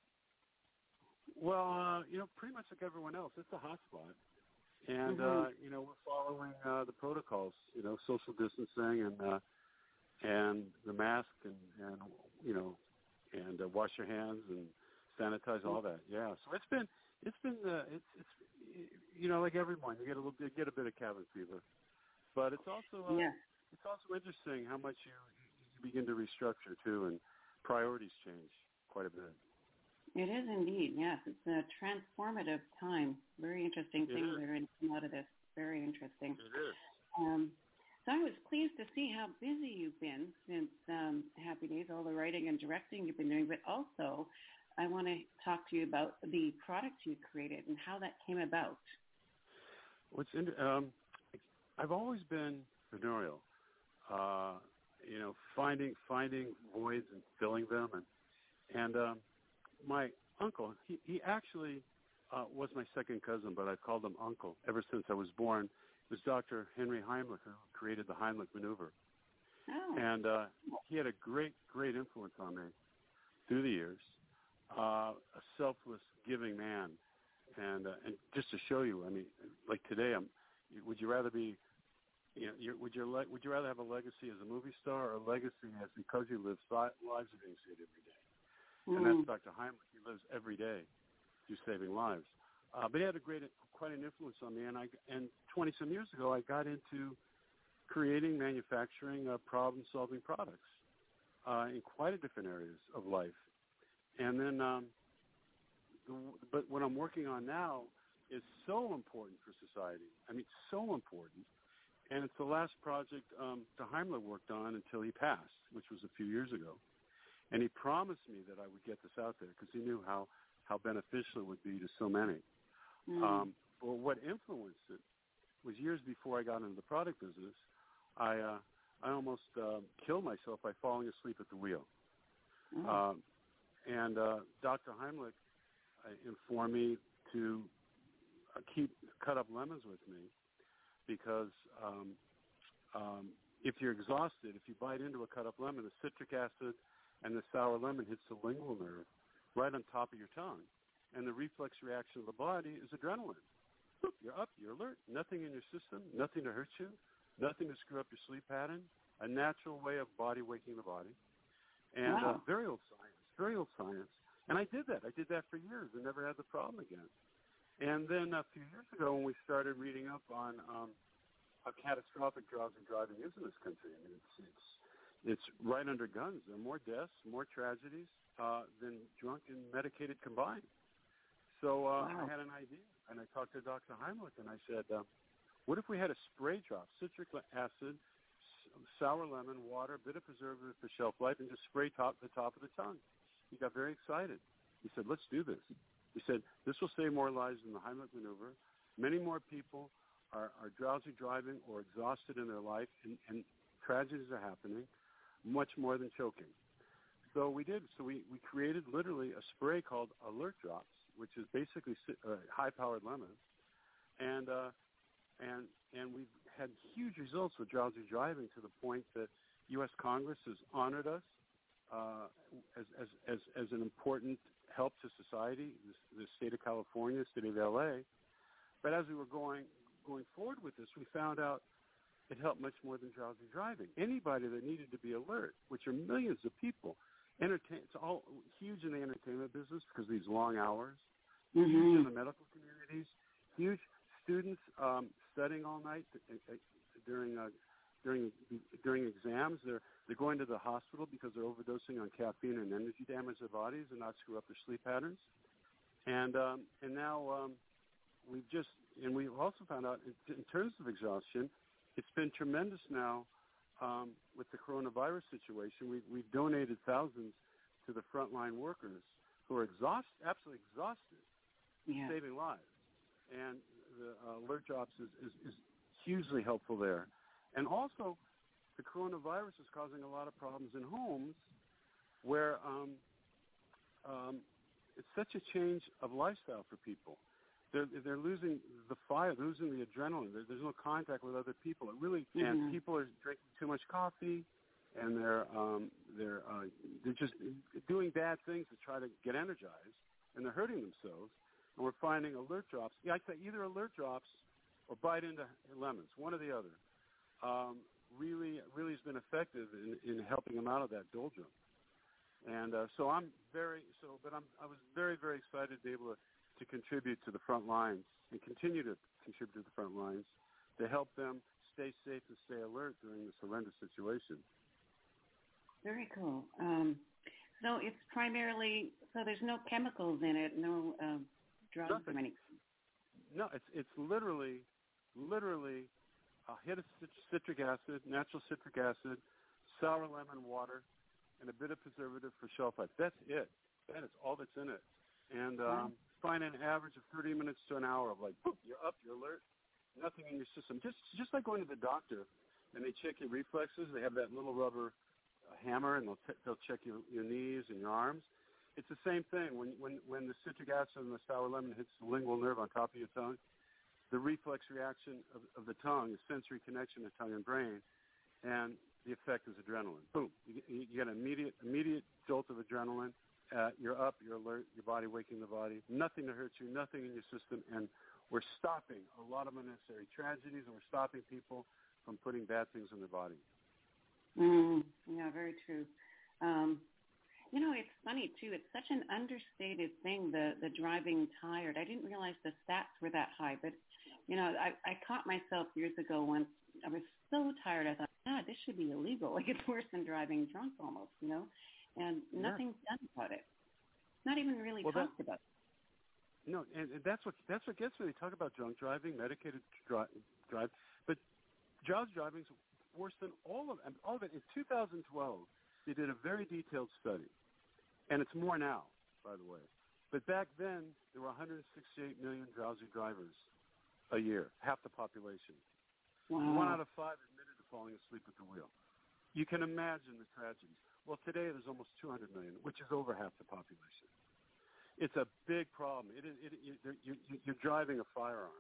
Well, uh, you know, pretty much like everyone else, it's a hot spot. And, mm-hmm. uh, you know, we're following uh, the protocols, you know, social distancing and uh, and the mask and, and you know, and uh, wash your hands and sanitize, all that. Yeah. So it's been, it's been, uh, it's, it's, you know, like everyone, you get a little, you get a bit of cabin fever. But it's also, uh, yeah. it's also interesting how much you, you begin to restructure, too, and priorities change quite a bit. It is indeed, yes. It's a transformative time. Very interesting It things is. that are going to come out of this. Very interesting. It is. Um, so I was pleased to see how busy you've been since um, Happy Days, all the writing and directing you've been doing, but also I want to talk to you about the product you created and how that came about. What's in, um, I've always been entrepreneurial, uh, you know, finding finding voids and filling them, and and um, my uncle, he, he actually uh, was my second cousin, but I've called him uncle ever since I was born. It was Doctor Henry Heimlich who created the Heimlich maneuver. Oh. And uh, he had a great, great influence on me through the years. Uh, a selfless, giving man. And uh, and just to show you, I mean, like today, I'm. Would you rather be, you know, you're, would you le- would you rather have a legacy as a movie star or a legacy as because you live si- lives are being saved every day? And that's Doctor Heimlich. He lives every day through saving lives. Uh, but he had a great, quite an influence on me. And I, and twenty some years ago, I got into creating, manufacturing, uh, problem-solving products. uh, in quite a different areas of life. And then, um, the, but what I'm working on now is so important for society. I mean, so important. And it's the last project um, the Heimlich worked on until he passed, which was a few years ago. And he promised me that I would get this out there because he knew how, how beneficial it would be to so many. Mm. Um, but what influenced it was years before I got into the product business, I uh, I almost uh, killed myself by falling asleep at the wheel. Mm. Um, and uh, Doctor Heimlich uh, informed me to uh, keep cut up lemons with me because um, um, if you're exhausted, if you bite into a cut up lemon, the citric acid and the sour lemon hits the lingual nerve right on top of your tongue. And the reflex reaction of the body is adrenaline. You're up, you're alert, nothing in your system, nothing to hurt you, nothing to screw up your sleep pattern, a natural way of body waking the body. And wow. uh, very old science, very old science. And I did that. I did that for years and never had the problem again. And then a few years ago when we started reading up on um, how catastrophic drowsy driving is in this country, I mean, it's, it's, it's right under guns. There are more deaths, more tragedies uh, than drunk and medicated combined. So uh, wow. I had an idea, and I talked to Doctor Heimlich, and I said, uh, what if we had a spray drop, citric acid, sour lemon, water, a bit of preservative for shelf life, and just spray top the top of the tongue? He got very excited. He said, let's do this. He said, this will save more lives than the Heimlich maneuver. Many more people are, are drowsy driving or exhausted in their life, and, and tragedies are happening, much more than choking. So we did. So we, we created literally a spray called Alert Drops, which is basically uh, high-powered lemons, and uh, and and we've had huge results with drowsy driving to the point that U S Congress has honored us uh, as, as as as an important help to society. The, the state of California, the state of L A. But as we were going going forward with this, we found out it helped much more than drowsy driving. Anybody that needed to be alert, which are millions of people. Entertain, it's all huge in the entertainment business because of these long hours, mm-hmm. huge in the medical communities, huge students um, studying all night during uh, during during exams. They're they're going to the hospital because they're overdosing on caffeine and energy to damage their bodies and not screw up their sleep patterns. And um, and now um, we've just and we've also found out in, in terms of exhaustion, it's been tremendous now. Um, with the coronavirus situation, we, we've donated thousands to the frontline workers who are exhausted, absolutely exhausted, yeah. saving lives. And the uh, Alert Drops is, is, is hugely helpful there. And also, the coronavirus is causing a lot of problems in homes where um, um, it's such a change of lifestyle for people. They're, they're losing the fire, losing the adrenaline. There, there's no contact with other people. It really, mm-hmm. and people are drinking too much coffee, and they're um, they're uh, they're just doing bad things to try to get energized, and they're hurting themselves. And we're finding Alert Drops. Yeah, I'd say either Alert Drops or bite into lemons, one or the other. Um, really, really has been effective in, in helping them out of that doldrum. And uh, so I'm very so, but I'm I was very very excited to be able to. to contribute to the front lines and continue to contribute to the front lines to help them stay safe and stay alert during this horrendous situation. Very cool. Um, so it's primarily, so there's no chemicals in it, no uh, drugs Nothing. or anything? No, it's it's literally, literally a hit of citric acid, natural citric acid, sour lemon water, and a bit of preservative for shelf life. That's it. That is all that's in it. And um, wow. find an average of thirty minutes to an hour of like, boop, you're up, you're alert, nothing in your system. Just just like going to the doctor and they check your reflexes. They have that little rubber uh, hammer and they'll t- they'll check your, your knees and your arms. It's the same thing. When when when the citric acid and the sour lemon hits the lingual nerve on top of your tongue, the reflex reaction of, of the tongue is sensory connection to tongue and brain, and the effect is adrenaline. Boom, you, you get an immediate immediate jolt of adrenaline. Uh, you're up, you're alert, your body waking the body, nothing to hurt you, nothing in your system, and we're stopping a lot of unnecessary tragedies, and we're stopping people from putting bad things in their body. Mm, yeah, very true. Um, You know, it's funny, too. It's such an understated thing, the, the driving tired. I didn't realize the stats were that high. But, you know, I, I caught myself years ago once. I was so tired. I thought, God, this should be illegal. Like, it's worse than driving drunk almost, you know. And nothing's yeah. done about it. It's not even really well, talked that, about. No, and, and that's what that's what gets me. They talk about drunk driving, medicated dri- drive, but drowsy driving is worse than all of them. All of it. In two thousand twelve, they did a very detailed study, and it's more now, by the way. But back then, there were one hundred sixty-eight million drowsy drivers a year, half the population. Wow. One out of five admitted to falling asleep at the wheel. You can imagine the tragedies. Well, today there's almost two hundred million, which is over half the population. It's a big problem. It is, it, it, you, you're driving a firearm,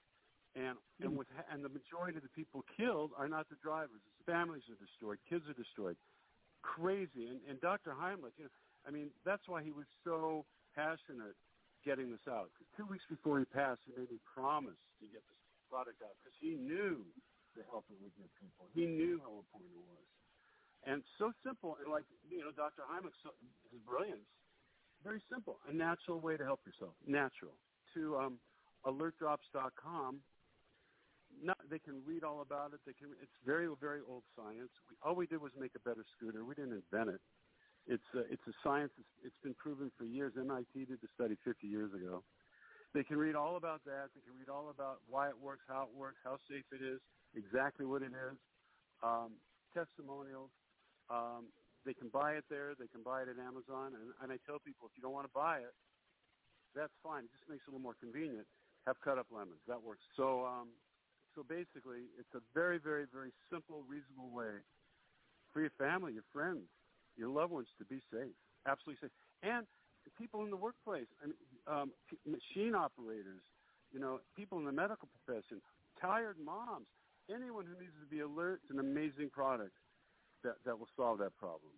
and and with and the majority of the people killed are not the drivers. It's families are destroyed, kids are destroyed, crazy. And, and Doctor Heimlich, you know, I mean, that's why he was so passionate getting this out. Because two weeks before he passed, he made me promise to get this product out because he knew the help it would give people. He knew how important it was, and so simple. And like you know, Doctor Heimlich, so, his brilliance. Very simple, a natural way to help yourself, natural. To um, alert drops dot com, not, they can read all about it. They can. It's very, very old science. We, all we did was make a better scooter. We didn't invent it. It's a, it's a science. It's, it's been proven for years. M I T did the study fifty years ago. They can read all about that. They can read all about why it works, how it works, how safe it is, exactly what it is, um, testimonials. Um, They can buy it there. They can buy it at Amazon. And, and I tell people, if you don't want to buy it, that's fine. It just makes it a little more convenient. Have cut up lemons. That works. So um, so basically, it's a very, very, very simple, reasonable way for your family, your friends, your loved ones to be safe, absolutely safe. And people in the workplace, I mean, um, machine operators, you know, people in the medical profession, tired moms, anyone who needs to be alert. It's an amazing product. That, that will solve that problem.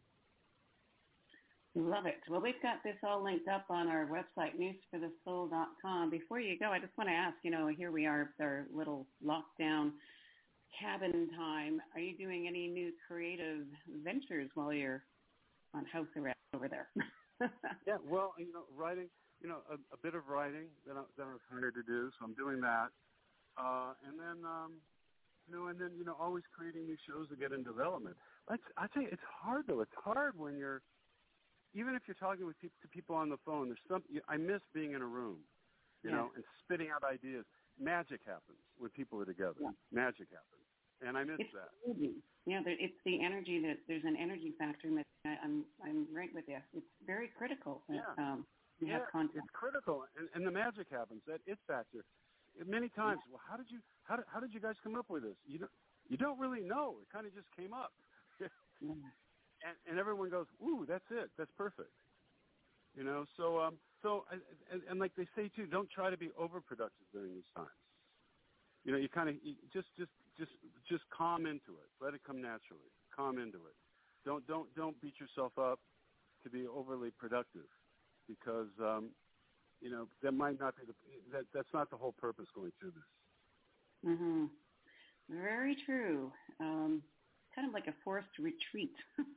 Love it. Well, we've got this all linked up on our website, news for the soul dot com. Before you go, I just want to ask, you know, here we are with our little lockdown cabin time. Are you doing any new creative ventures while you're on house arrest over there? Yeah, well, you know, writing, you know, a, a bit of writing that I, that I was hired to do, so I'm doing that. Uh, and then, um, you know, and then, you know, always creating new shows to get in development. Let's, I tell you, it's hard, though. It's hard when you're, even if you're talking with people, to people on the phone, there's some, I miss being in a room, you yeah. know, and spitting out ideas. Magic happens when people are together. Yeah. Magic happens. And I miss it's that. Crazy. Yeah, it's the energy that, there's an energy factor. In that I'm, I'm right with you. It's very critical that yeah. um, you yeah, have contact. It's critical, and, and the magic happens, that it factor. Many times, yeah. well, how did you, how did, how did you guys come up with this? You don't, you don't really know. It kind of just came up. Yeah. And, and everyone goes, "Ooh, that's it. That's perfect." You know. So, um, so, and, and like they say too, don't try to be overproductive during these times. You know, you kind of just, just, just, just calm into it. Let it come naturally. Calm into it. Don't, don't, don't beat yourself up to be overly productive, because um, you know that might not be the that that's not the whole purpose going through this. Mhm. Very true. Um, kind of like a forced retreat.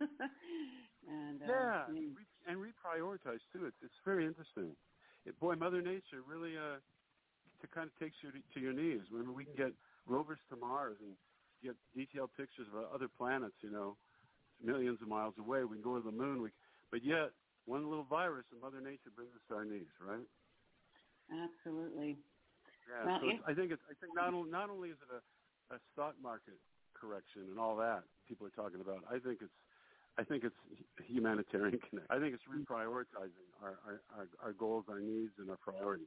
and, uh, yeah, yeah. and, re- and reprioritize too. It's it's very interesting. It, boy, Mother Nature really uh, to kind of takes you to, to your knees. When we can get rovers to Mars and get detailed pictures of other planets, you know, millions of miles away. We can go to the moon. We, but yet, one little virus and Mother Nature brings us to our knees, right? Absolutely. Yeah. Well, so it's, I think it's. I think not only not only is it a, a stock market correction and all that people are talking about. I think it's, I think it's humanitarian connect. I think it's reprioritizing our, our, our, our goals, our needs, and our priorities.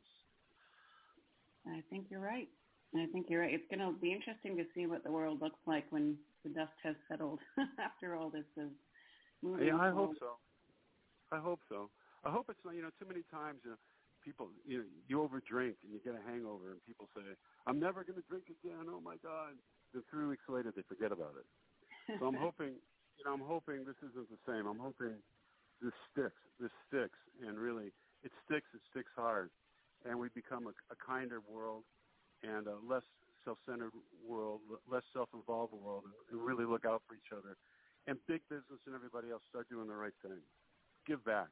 I think you're right. I think you're right. It's going to be interesting to see what the world looks like when the dust has settled after all this is moving. Yeah, I forward. hope so. I hope so. I hope it's not, you know, too many times, you know, people, you know, you overdrink and you get a hangover and people say, I'm never going to drink again. Oh my God. Then three weeks later, they forget about it. So I'm hoping, you know, I'm hoping this isn't the same. I'm hoping this sticks. This sticks, and really, it sticks. It sticks hard, and we become a, a kinder world and a less self-centered world, less self-involved world, and really look out for each other. And big business and everybody else start doing the right thing. give back.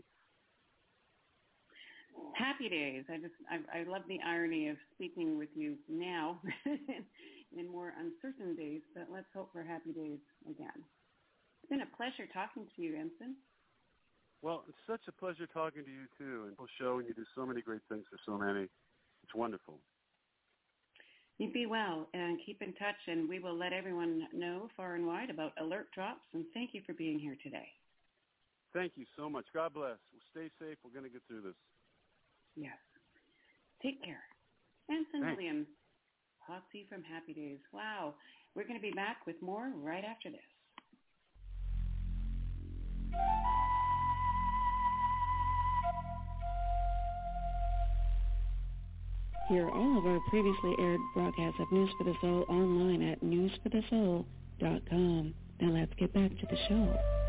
Happy days. I just, I, I love the irony of speaking with you now in more uncertain days, but let's hope for happy days again. It's been a pleasure talking to you, Ensign. Well, it's such a pleasure talking to you, too, and we'll show and you do so many great things for so many. It's wonderful. You be well and keep in touch, and we will let everyone know far and wide about alert drops, and thank you for being here today. Thank you so much. God bless. Well, stay safe. We're going to get through this. Yes. Take care. Ensign Thanks. Williams, Potsy from Happy Days. Wow. We're going to be back with more right after this. Hear all of our previously aired broadcasts of News for the Soul online at news for the soul dot com. Now let's get back to the show.